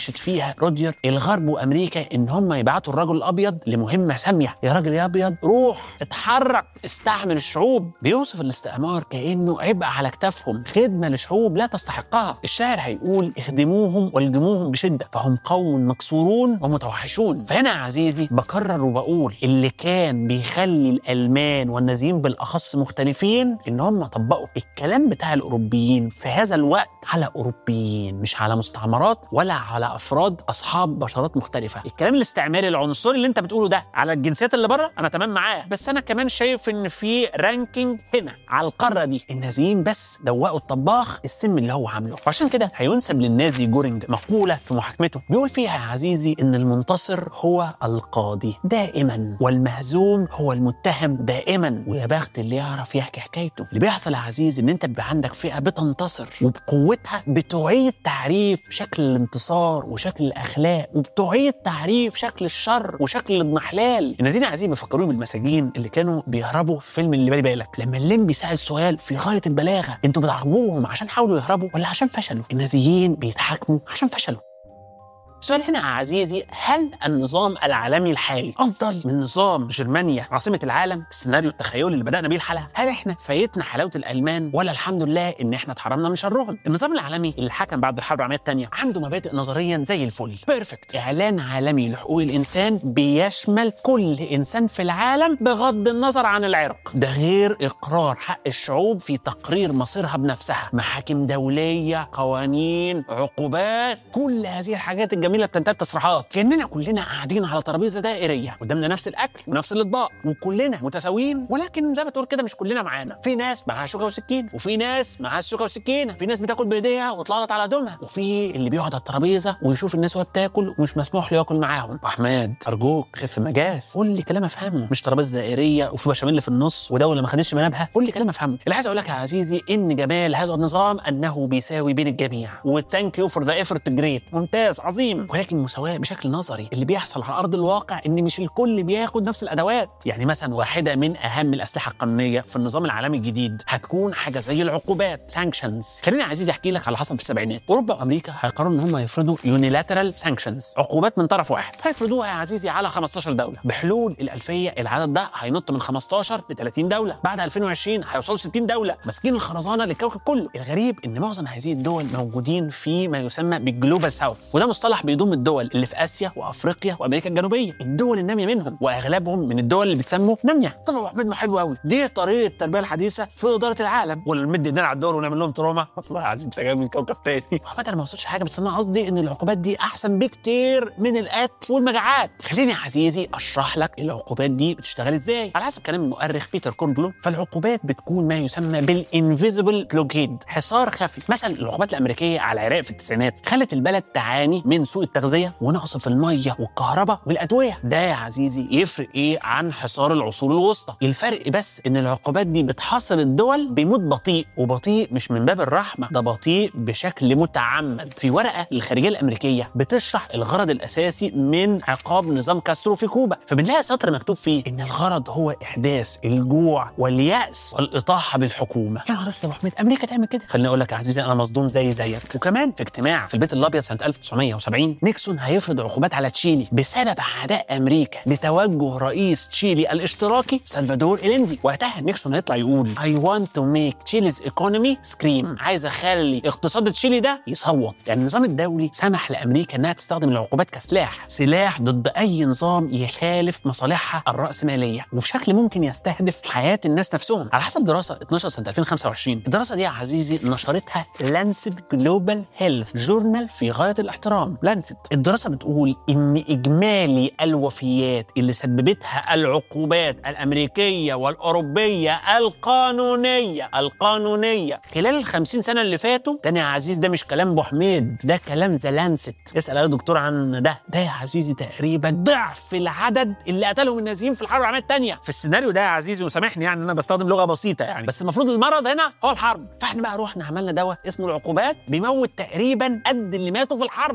ناقشت فيها رودير الغرب وامريكا ان هم يبعتوا الرجل الابيض لمهمه ساميه. يا راجل يا ابيض روح اتحرك استحمل الشعوب. بيوصف الاستعمار كانه عبء على كتافهم، خدمه لشعوب لا تستحقها. الشاعر هيقول اخدموهم والجموهم بشده فهم قوم مكسورون ومتوحشون. فهنا يا عزيزي بكرر وبقول اللي كان بيخلي الالمان والنازيين بالاخص مختلفين ان هم طبقوا الكلام بتاع الاوروبيين في هذا الوقت على اوروبيين، مش على مستعمرات ولا على افراد اصحاب بشرات مختلفه. الكلام الاستعماري العنصري اللي انت بتقوله ده على الجنسيات اللي بره انا تمام معاه، بس انا كمان شايف ان في رانكينج هنا على القاره دي. النازيين بس دوقوا الطباخ السم اللي هو عامله. وعشان كده هينسب للنازي جورينج مقوله في محاكمته بيقول فيها يا عزيزي ان المنتصر هو القاضي دائما والمهزوم هو المتهم دائما، ويا بخت اللي يعرف يحكي حكايته. اللي بيحصل يا عزيزي ان انت بيبقى عندك فئه بتنتصر وبقوتها بتعيد تعريف شكل الانتصار وشكل الاخلاق، وبتعيد تعريف شكل الشر وشكل الاضمحلال. النازيين يا عزيزي بيفكروني بالمساجين اللي كانوا بيهربوا في فيلم اللي بالي بالك، لما الليمبي سأل سؤال في غايه البلاغه، انتوا بتعاقبوهم عشان حاولوا يهربوا ولا عشان فشلوا؟ النازيين بيتحاكموا عشان فشلوا. السؤال هنا يا عزيزي، هل النظام العالمي الحالي افضل من نظام جرمانيا عاصمه العالم السيناريو التخيلي اللي بدانا بيه الحلقه؟ هل احنا فايتنا حلاوه الالمان ولا الحمد لله ان احنا اتحرمنا من شرهم؟ النظام العالمي اللي حكم بعد الحرب العالميه الثانيه عنده مبادئ نظريا زي الفل بيرفكت. اعلان عالمي لحقوق الانسان بيشمل كل انسان في العالم بغض النظر عن العرق، ده غير اقرار حق الشعوب في تقرير مصيرها بنفسها، محاكم دوليه، قوانين، عقوبات، كل هذه الحاجات الجميله اللي بتنتهي بتصريحات كاننا كلنا قاعدين على ترابيزه دائريه قدامنا نفس الاكل ونفس الاطباق وكلنا متساويين، ولكن زي ما تقول كده مش كلنا معانا. في ناس معاها شوكه وسكين، وفي ناس معاها الشوكه والسكينه، في ناس بتاكل بايديها وتلقط على هدومها، وفي اللي بيقعد على الترابيزه ويشوف الناس وهي بتاكل ومش مسموح له ياكل معاهم. احمد ارجوك خف مجاز، قول لي كلام افهمه، مش ترابيزه دائريه وفي بشاميل في النص ودوله ما خدتش منابها. قول لي كلام افهمه. اللي عايز اقول لك يا عزيزي ان جمال هذا النظام انه بيساوي بين الجميع، وثانك يو فور ذا ايفورت جريت، ممتاز عظيم، ولكن مساواه بشكل نظري. اللي بيحصل على ارض الواقع ان مش الكل بياخد نفس الادوات. يعني مثلا واحده من اهم الاسلحه القانونيه في النظام العالمي الجديد هتكون حاجه زي العقوبات سانكشنز. خليني يا عزيزي احكي لك على حصل في السبعينات. اوروبا وامريكا هيقرروا ان هم يفرضوا يونيلاترال سانكشنز، عقوبات من طرف واحد، هيفرضوها يا عزيزي على خمستاشر دوله. بحلول الالفيه العدد ده هينط من خمستاشر ل ثلاثين دوله، بعد ألفين وعشرين هيوصلوا ستين دوله، ماسكين الخرزانه للكوكب كله. الغريب ان معظم هذه الدول موجودين في ما يسمى بالجلوبال ساوث، وده مصطلح بيضم الدول اللي في اسيا وافريقيا وامريكا الجنوبيه، الدول الناميه منهم، واغلبهم من الدول اللي بتسموا ناميه. طبعا يا احمد ما حلو قوي، دي طريقه التربيه الحديثه في اداره العالم، ولا نمد ايدينا على الدول ونعمل لهم تروما؟ والله يا عزيزي انت جاي من كوكب تاني. احمد انا ما وصلتش حاجه، بس انا قصدي ان العقوبات دي احسن بكتير من القتل والمجاعات. خليني يا عزيزي اشرح لك العقوبات دي بتشتغل ازاي. على حسب كلام المؤرخ بيتر كورنبلو، فالعقوبات بتكون ما يسمى بالانفيزبل بلوكيد، حصار خفي. مثلا العقوبات الامريكيه على العراق في التسعينات خلت البلد تعاني من سوء التغذيه ونقص في الميه والكهرباء والادويه. ده يا عزيزي يفرق ايه عن حصار العصور الوسطى؟ الفرق بس ان العقوبات دي بتحاصر الدول بموت بطيء، وبطيء مش من باب الرحمه، ده بطيء بشكل متعمد. في ورقه للخارجيه الامريكيه بتشرح الغرض الاساسي من عقاب نظام كاسترو في كوبا، فبنلاقي سطر مكتوب فيه ان الغرض هو احداث الجوع واليأس والاطاحه بالحكومه. يا نهار اسود يا ابو حميد، امريكا تعمل كده؟ خليني اقول لك يا عزيزي انا مصدوم زي زيك. وكمان في اجتماع في البيت الابيض سنه ألف وتسعمية وسبعين نيكسون هيفرض عقوبات على تشيلي بسبب عداء امريكا لتوجه رئيس تشيلي الاشتراكي سلفادور إليندي. وقتها نيكسون هيطلع يقول I want to make Chile's economy scream، عايز اخلي اقتصاد تشيلي ده يصوت. يعني النظام الدولي سمح لامريكا انها تستخدم العقوبات كسلاح، سلاح ضد اي نظام يخالف مصالحها الرأسماليه وبشكل ممكن يستهدف حياه الناس نفسهم. على حسب دراسه اتنشرت سنه ألفين وخمسة وعشرين، الدراسه دي يا عزيزي نشرتها لانسيت جلوبال هيلث جورنال في غايه الاحترام. لانسيت الدراسه بتقول ان اجمالي الوفيات اللي سببتها العقوبات الامريكيه والاوروبيه القانونيه القانونيه خلال الخمسين سنه اللي فاتوا، تاني يا عزيز ده مش كلام ابو حميد، ده كلام ذا لانسيت، اسال اي دكتور عن ده. ده يا عزيزي تقريبا ضعف العدد اللي قتلهم النازيين في الحرب العالميه الثانيه. في السيناريو ده يا عزيزي وسامحني يعني انا بستخدم لغه بسيطه يعني، بس المفروض المرض هنا هو الحرب. فاحنا بقى روحنا عملنا دواء اسمه العقوبات بيموت تقريبا قد اللي ماتوا في الحرب، بس طبعا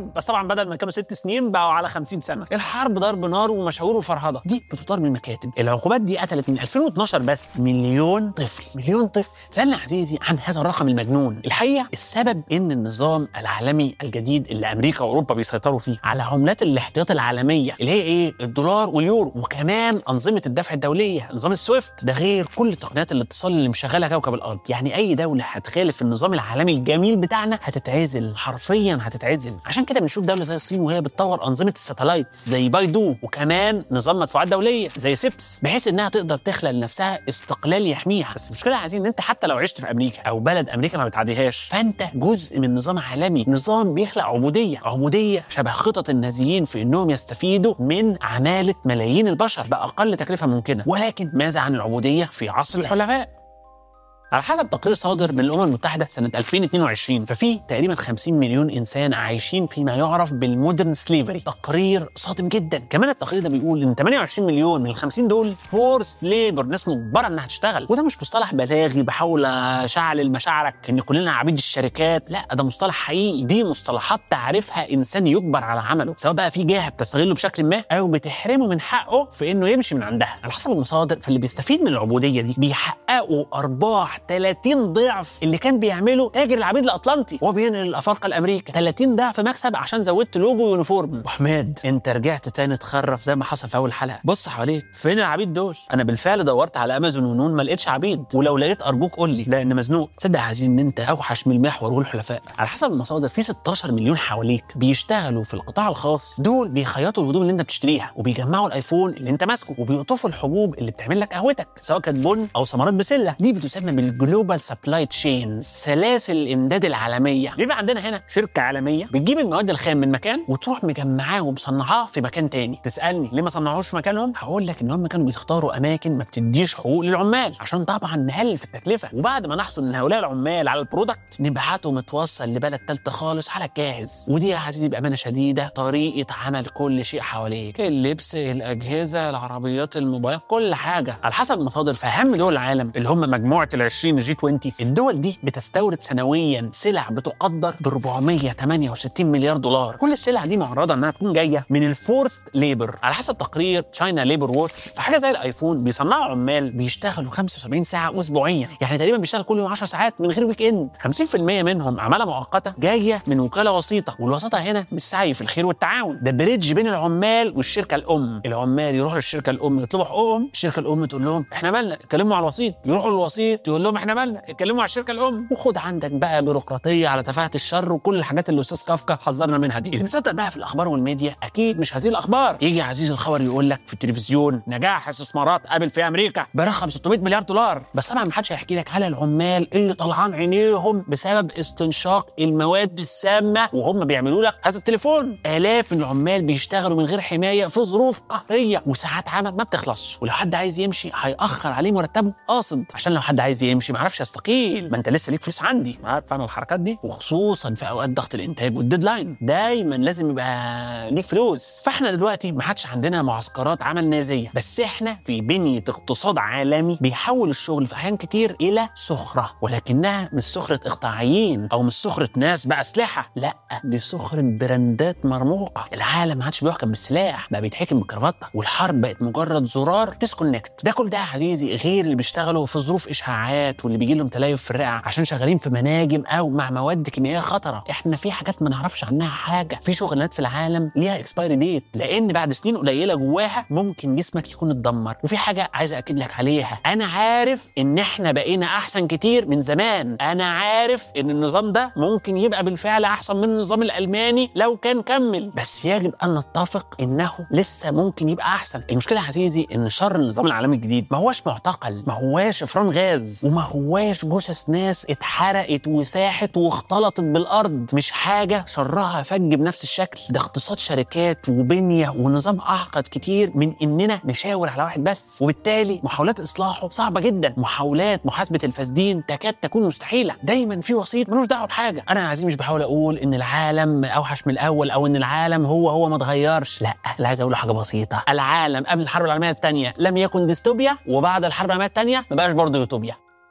بدل ما كانوا ست سنين بقوا على خمسين سنه. الحرب ضرب نار ومشاوير وفرهضه دي بتطار من المكاتب. العقوبات دي قتلت من ألفين واثناشر بس مليون طفل. مليون طفل. سألنا عزيزي عن هذا الرقم المجنون. الحقيقه السبب ان النظام العالمي الجديد اللي امريكا واوروبا بيسيطروا فيه على عملات الاحتياط العالميه اللي هي ايه؟ الدولار واليورو، وكمان انظمه الدفع الدوليه نظام السويفت، ده غير كل تقنيات الاتصال اللي مشغلها كوكب الارض. يعني اي دوله هتخالف النظام العالمي الجميل بتاعنا هتتعزل، حرفيا هتتعزل. عشان كده بنشوف دوله زي الصين وهي بتطور انظمه الساتلايتس زي بايدو، وكمان نظام مدفوعات دوليه زي سيبس، بحيث انها تقدر تخلق لنفسها استقلال يحميها. بس المشكله عايزين ان انت حتى لو عشت في امريكا او بلد امريكا ما بتعديهاش، فانت جزء من نظام عالمي، نظام بيخلق عبوديه، عبوديه شبه خطط النازيين في انهم يستفيدوا من عماله ملايين البشر باقل تكلفه ممكنه. ولكن ماذا عن العبوديه في عصر الحلفاء؟ على حسب تقرير صادر من الامم المتحده سنه ألفين واثنين وعشرين، ففي تقريبا خمسين مليون انسان عايشين فيما يعرف بالمودرن سليفري. تقرير صادم جدا. كمان التقرير ده بيقول ان ثمانية وعشرين مليون من ال خمسين دول فورس ليبر، ناس مجبره انها تشتغل. وده مش مصطلح بلاغي بحاول اشعل مشاعرك ان كلنا عبيد الشركات، لا ده مصطلح حقيقي. دي مصطلحات تعرفها انسان يجبر على عمله، سواء بقى في جهه بتستغله بشكل ما او بتحرمه من حقه في انه يمشي من عندها. على حسب المصادر فاللي بيستفيد من العبوديه دي بيحققوا ارباح ثلاثين ضعف اللي كان بيعمله تاجر العبيد الاطلنطي وهو بينقل الافارقه لامريكا. ثلاثين ضعف مكسب عشان زودت لوجو يونيفورم. وحماد انت رجعت تاني تخرف زي ما حصل في اول حلقه. بص حواليك، فين العبيد دول؟ انا بالفعل دورت على امازون ونون ما لقيتش عبيد، ولو لقيت ارجوك قول لي لان مزنوق. تصدق عايزين ان انت اوحش من المحور والحلفاء. على حسب المصادر في ستاشر مليون حواليك بيشتغلوا في القطاع الخاص. دول بيخيطوا الهدوم اللي انت بتشتريها، وبيجمعوا الايفون اللي انت ماسكه، وبيقطفوا الحبوب اللي بتعمل لك قهوتك سواء كانت بن او ثمرات بسله. دي بتسمى بالجلوبال سبلاي تشينز، سلاسل الامداد العالميه. بيبقى عندنا هنا شركه عالميه بتجيب المواد الخام من مكان وتروح مجمعاه ومصنعاه في مكان تاني. تسالني ليه ما صنعوش في مكانهم؟ هقول لك ان هم كانوا بيختاروا اماكن ما بتديش حقوق للعمال عشان طبعا نقلل في التكلفه، وبعد ما نحصل ان هؤلاء العمال على البرودكت نبعته متوصل لبلد ثالثه خالص على الجاهز. ودي يا عزيزي بامانه شديده طريقه عمل كل شيء حواليك، اللبس، الاجهزه، العربيات، الموبايلات، كل حاجه. على حسب المصادر في اهم دول العالم اللي هم مجموعه ال20 جي عشرين، الدول دي بتستورد سنويا سلع بتقدر ب أربعمية وثمانية وستين مليار دولار. كل السلع دي معرضه انها تكون جايه من الفورست ليبر. على حسب تقرير تشاينا ليبر ووتش، في حاجه زي الايفون بيصنعوا عمال بيشتغلوا خمسة وسبعين ساعه اسبوعيا، يعني تقريبا بيشتغل كل يوم عشر ساعات من غير ويك اند. خمسين بالمية منهم عماله مؤقته جايه من وكاله وسيطه، والوساطه هنا مش سعي في الخير والتعاون، ده بريدج بين العمال والشركه الام. العمال يروحوا للشركه الام يطلبوا حقوقهم، الشركه الام تقول لهم احنا مالنا، اتكلموا على الوسيط. يروحوا للوسيط يقول لهم احنا مالنا، اتكلموا على الشركه الام. وخد عندك بقى بيروقراطيه على تفاهه الشر وكل الحاجات اللي الاستاذ كافكا حذرنا منها دي. اللي بيصدق بقى في الاخبار والميديا اكيد مش هذه الاخبار. يجي عزيز الخبر يقول لك في التلفزيون نجاح استثمارات ابل في امريكا برقم ستمية مليار دولار، بس طبعا ما حدش هيحكي لك على العمال اللي طلعان عينيهم بسبب استنشاق المواد السامه وهم بيعملوا لك هذا التليفون. الاف من العمال بيشتغلوا من غير حمايه في ظروف قهريه وساعات عمل ما بتخلص، ولو حد عايز يمشي هيأخر عليه مرتبه قاصد عشان لو حد عايز يمشي ما عرفش يستقيل، ما انت لسه ليك فلوس عندي. عارف انا الحركات دي، وخصوصا في اوقات ضغط الانتاج والديدلاين دايما لازم يبقى ليك فلوس. فاحنا دلوقتي ما حدش عندنا معسكرات عمل نازيه، بس احنا في بنيه اقتصاد عالمي بيحول الشغل في احيان كتير الى سخره، ولكنها مش سخره اقطاعيين او مش سخره ناس باسلحه، لا دي سخره براندات مرموقه. العالم ما عادش بيحكم بالسلاح، بقى بيتحكم بالكرافته، والحرب بقت مجرد زرار تسكونكت. ده كل ده يا عزيزي غير اللي بيشتغلوا في ظروف اشعاعات واللي بيجي لهم تليف في الرئه عشان شغالين في مناجم او مع مواد كيميائيه خطره. احنا في حاجات ما نعرفش عنها حاجه، في شغلانات في العالم ليها اكسبايري ديت لان بعد سنين قليله جواها ممكن جسمك يكون اتدمر. وفي حاجه عايز اكد لك عليها، انا عارف ان احنا بقينا احسن كتير من زمان، انا عارف ان النظام ده ممكن يبقى بالفعل احسن من النظام الالماني لو كان كمل، بس يجب ان نتفق انه لسه ممكن يبقى احسن. المشكله يا عزيزي ان شر النظام العالمي الجديد ما هوش معتقل، ما هواش افران غاز، وما هواش جثث ناس اتحرقت وساحت واختلطت بالارض، مش حاجه شرها فج بنفس الشكل، ده اقتصاد شركات وبنيه ونظام اعقد كتير من اننا نشاور على واحد بس، وبالتالي محاولات اصلاحه صعبه جدا، محاولات محاسبه الفاسدين تكاد تكون مستحيله. دايما في وسيط ملوش دعوه بحاجه. انا عايز مش بحاول اقول ان العالم اوحش من الاول او ان العالم هو هو ما اتغيرش، لا اللي عايز اقوله حاجه بسيطه، العالم قبل الحرب العالميه الثانيه لم يكن ديستوبيا، وبعد الحرب العالميه الثانيه ما بقاش برضه يوتوبيا.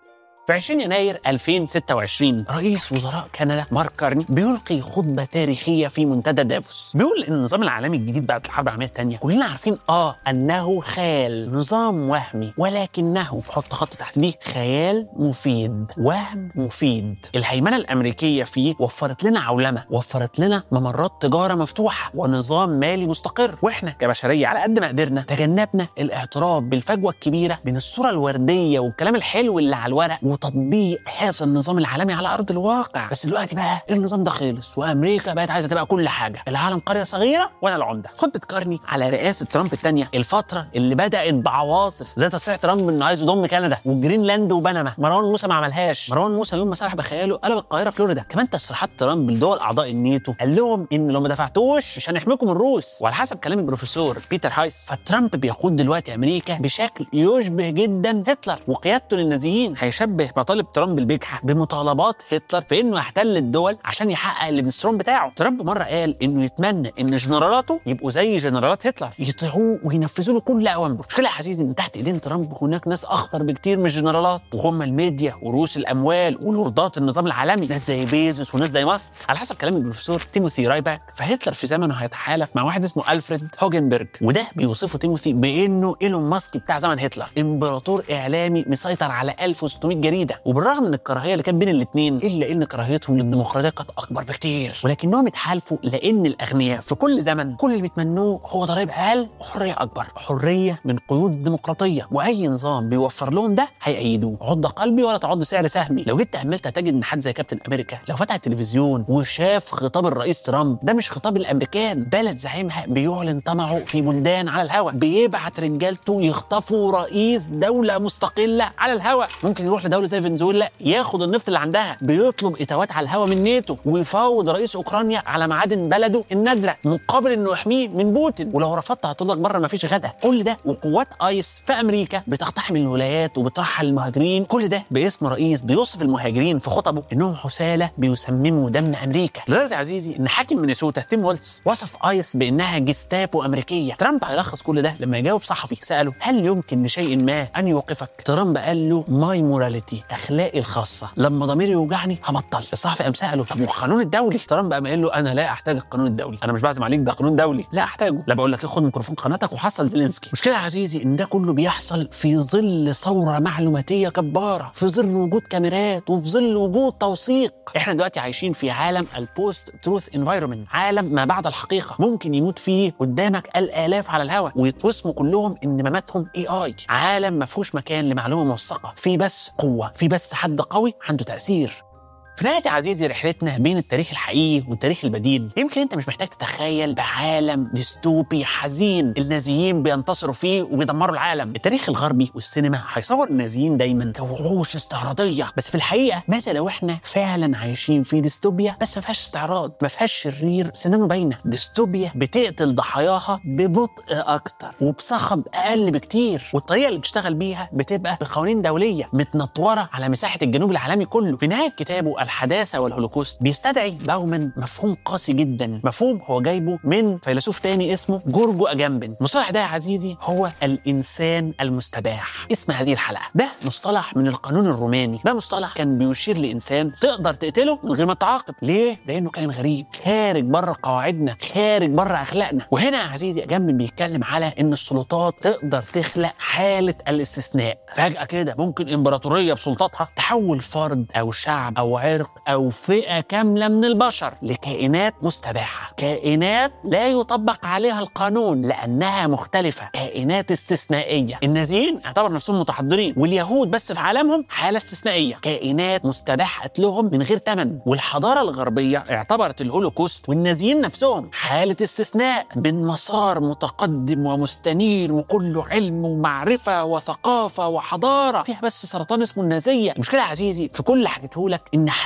في عشرين يناير ألفين وستة وعشرين رئيس وزراء كندا مارك كارني بيلقي خطبة تاريخية في منتدى دافوس. بيقول ان النظام العالمي الجديد بعد الحرب العالمية الثانية كلنا عارفين اه انه خيال، نظام وهمي، ولكنه حط خط تحت دي خيال مفيد، وهم مفيد. الهيمنة الامريكية فيه وفرت لنا عولمة، وفرت لنا ممرات تجارة مفتوحة ونظام مالي مستقر، واحنا كبشرية على قد ما قدرنا تجنبنا الاعتراف بالفجوة الكبيرة بين الصورة الوردية والكلام الحلو اللي على الورق وتطبيق هذا النظام العالمي على ارض الواقع. بس دلوقتي بقى النظام ده خلص وامريكا بقت عايزه تبقى كل حاجه، العالم قريه صغيره وانا العمده. خطبه كارني على رئاسه ترامب الثانيه، الفتره اللي بدات بعواصف زي تصريح ترامب انه عايز يضم كندا وجرينلاند وبنما. مروان موسى ما عملهاش، مروان موسى يوم ما سرح بخياله قلب القاهره فلوريدا. كمان تصريحات ترامب لدول اعضاء الناتو قال لهم ان لو ما دفعتوش مش هنحميكم من الروس. وعلى حسب كلام البروفيسور بيتر هايس فترامب بيقود دلوقتي امريكا بشكل يشبه جدا هتلر، وقيادته للنازيين هيشبه مطالب ترامب البجحه بمطالبات هتلر في انه يحتل الدول عشان يحقق البنسترون بتاعه. ترامب مره قال انه يتمنى ان جنرالاته يبقوا زي جنرالات هتلر، يطيعوه وينفذوا له كل اوامره. مشكله يا عزيزي ان تحت ايدين ترامب هناك ناس اخطر بكتير من الجنرالات، وهم الميديا ورؤوس الاموال ولوردات النظام العالمي، ناس زي بيزوس وناس زي مصر. على حسب كلام البروفيسور تيموثي رايباك فهتلر في زمنه هيتحالف مع واحد اسمه ألفريد هوجنبرج، وده بيوصفه تيموثي بانه ايلون ماسك بتاع زمن هتلر، امبراطور اعلامي مسيطر على ألف وستمية جريده. وبالرغم من الكراهيه اللي كان بين الاثنين الا ان كراهيتهم للديمقراطيه كانت اكبر بكتير، ولكنهم اتحالفوا لان الاغنياء في كل زمن كل اللي بيتمنوه هو ضرائب اقل وحريه اكبر، حريه من قيود الديمقراطيه، واي نظام بيوفر لهم ده هيأيدوه. عض قلبي ولا تعض سعر سهمي. لو جيت تأملت هتجد ان حد زي كابتن امريكا لو فتح التلفزيون وشاف خطاب الرئيس ترامب ده مش خطاب الامريكان، بلد زعيمها بيعلن طمعه في بلدان على الهواء، بيبعت رجالته يخطفوا رئيس دوله مستقله على الهواء، ممكن يروح لدوله زي فنزويلا ياخد النفط اللي عندها، بيطلب اتاوات على الهواء من ناتو، ويفاوض رئيس اوكرانيا على معادن بلده النادره مقابل انه يحميه من بوتين، ولو رفضت هتطلق بره مفيش غدا. كل ده وقوات ايس في امريكا بتقتحم الولايات وبترحل المهاجرين، كل ده باسم رئيس بيوصف المهاجرين في خطبه انهم حساله بيسمموا دم امريكا. لدرجه يا عزيزي ان حاكم مينيسوتا تيم والتس وصف ايس بانها جستابو امريكيه. ترامب هيلخص كل ده لما يجاوب صحفي ساله هل يمكن لشيء ما ان يوقفك؟ ترامب قال له ماي موراليتي، اخلاقي الخاصه، لما ضميري يوجعني هبطل. الصحفي قام ساله طب والقانون الدولي؟ ترامب قام قال له انا لا احتاج القانون الدولي، انا مش بعزم عليك، ده قانون دولي لا احتاجه. لا بقول لك خد ميكروفون قناتك وحصل زيلينسكي. مشكله يا عزيزي ان ده كله بيحصل في ظل ثوره معلوماتيه كباره، في ظل وجود كاميرات وفي ظل وجود توثيق. احنا دلوقتي عايشين في عالم البوست تروث انفايرمنت، عالم ما بعد الحقيقه، ممكن يموت فيه قدامك الالاف على الهواء ويتوسموا كلهم ان مماتهم اي اي. عالم ما فيهوش مكان لمعلومه موثقه، في بس قوه، في بس حد قوي عنده تاثير. في نهاية يا عزيزي رحلتنا بين التاريخ الحقيقي والتاريخ البديل، يمكن انت مش محتاج تتخيل بعالم ديستوبي حزين النازيين بينتصروا فيه وبيدمروا العالم. التاريخ الغربي والسينما هيصور النازيين دايما كوحوش استعراضية، بس في الحقيقة ماذا لو احنا فعلا عايشين في ديستوبيا بس ما فيهاش استعراض، ما فيهاش شرير سنانه باينة، ديستوبيا بتقتل ضحاياها ببطء اكتر وبصخب اقل بكتير، والطريقة اللي بتشتغل بيها بتبقى بقوانين دولية متنطورة على مساحة الجنوب العالمي كله. في نهاية كتابه الحداثة والهولوكوست بيستدعي باومان مفهوم قاسي جدا، مفهوم هو جايبه من فيلسوف تاني اسمه جورجو أجامبن. المصطلح ده يا عزيزي هو الإنسان المستباح، اسم هذه الحلقة. ده مصطلح من القانون الروماني، ده مصطلح كان بيشير لإنسان تقدر تقتله من غير ما تعاقب. ليه؟ لأنه كان غريب، خارج بره قواعدنا، خارج بره أخلاقنا. وهنا يا عزيزي أجامبن بيتكلم على إن السلطات تقدر تخلق حالة الاستثناء. فجأة كده ممكن إمبراطورية بسلطاتها تحول فرد أو شعب أو عرق أو فئة كاملة من البشر لكائنات مستباحة، كائنات لا يطبق عليها القانون لأنها مختلفة، كائنات استثنائية. النازيين اعتبروا نفسهم متحضرين، واليهود بس في عالمهم حالة استثنائية، كائنات مستباح قتلهم من غير ثمن. والحضارة الغربية اعتبرت الهولوكوست والنازيين نفسهم حالة استثناء من مسار متقدم ومستنير وكله علم ومعرفة وثقافة وحضارة، فيها بس سرطان اسمه النازية. المشكلة يا عزيزي في كل حكيته لك إن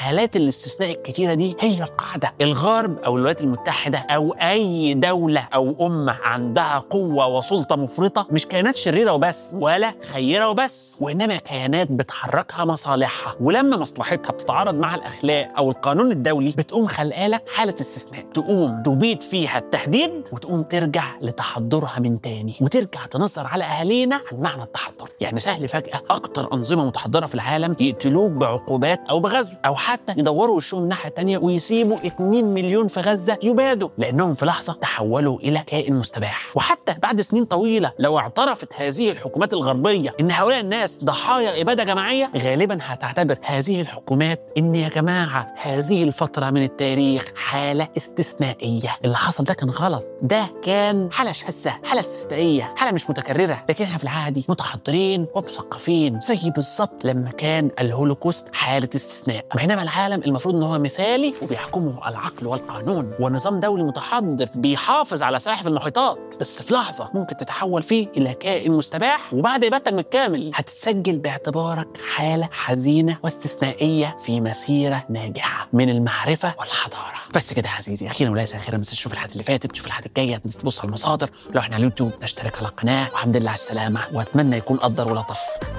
حالات الاستثناء الكتيرة دي هي القاعدة. الغرب أو الولايات المتحدة أو أي دولة أو أمة عندها قوة وسلطة مفرطة مش كيانات شريرة وبس ولا خيرة وبس، وإنما كيانات بتحركها مصالحها، ولما مصلحتها بتتعارض مع الأخلاق أو القانون الدولي بتقوم خلقالك حالة استثناء تقوم تبيد فيها التهديد وتقوم ترجع لتحضرها من تاني وترجع تنظر على أهالينا عن معنى التحضر. يعني سهل فجأة أكتر أنظمة متحضرة في العالم يقتلوك بعقوبات أو بغزو، أو حتى يدوروا وشهم الناحية التانية ويسيبوا اتنين مليون في غزة يبادوا لأنهم في لحظة تحولوا إلى كائن مستباح. وحتى بعد سنين طويلة لو اعترفت هذه الحكومات الغربية إن هؤلاء الناس ضحايا إبادة جماعية، غالبا هتعتبر هذه الحكومات إن يا جماعة هذه الفترة من التاريخ حالة استثنائية، اللي حصل ده كان غلط، ده كان حالة شاذة، حالة استثنائية، حالة مش متكررة. لكن احنا في العادي متحضرين ومثقفين زي بالظبط لما كان الهولوكوست حالة استثناء، بينما العالم المفروض ان هو مثالي وبيحكمه العقل والقانون ونظام دولي متحضر بيحافظ على سلاحف المحيطات، بس في لحظة ممكن تتحول فيه إلى كائن مستباح وبعد إبادتك بالكامل هتتسجل باعتبارك حالة حزينة واستثنائية في مسيرة ناجحة من المعرفة والحضارة. بس كده يا عزيزي، أخيرا وليس أخيرا، ما تنساش تشوف الحلقات اللي فاتت، تشوف الحلقات الجاية، تبص على المصادر، لو احنا على اليوتيوب نشترك على القناة، والحمد لله على السلامة، وأتمنى يكون قدر ولطف.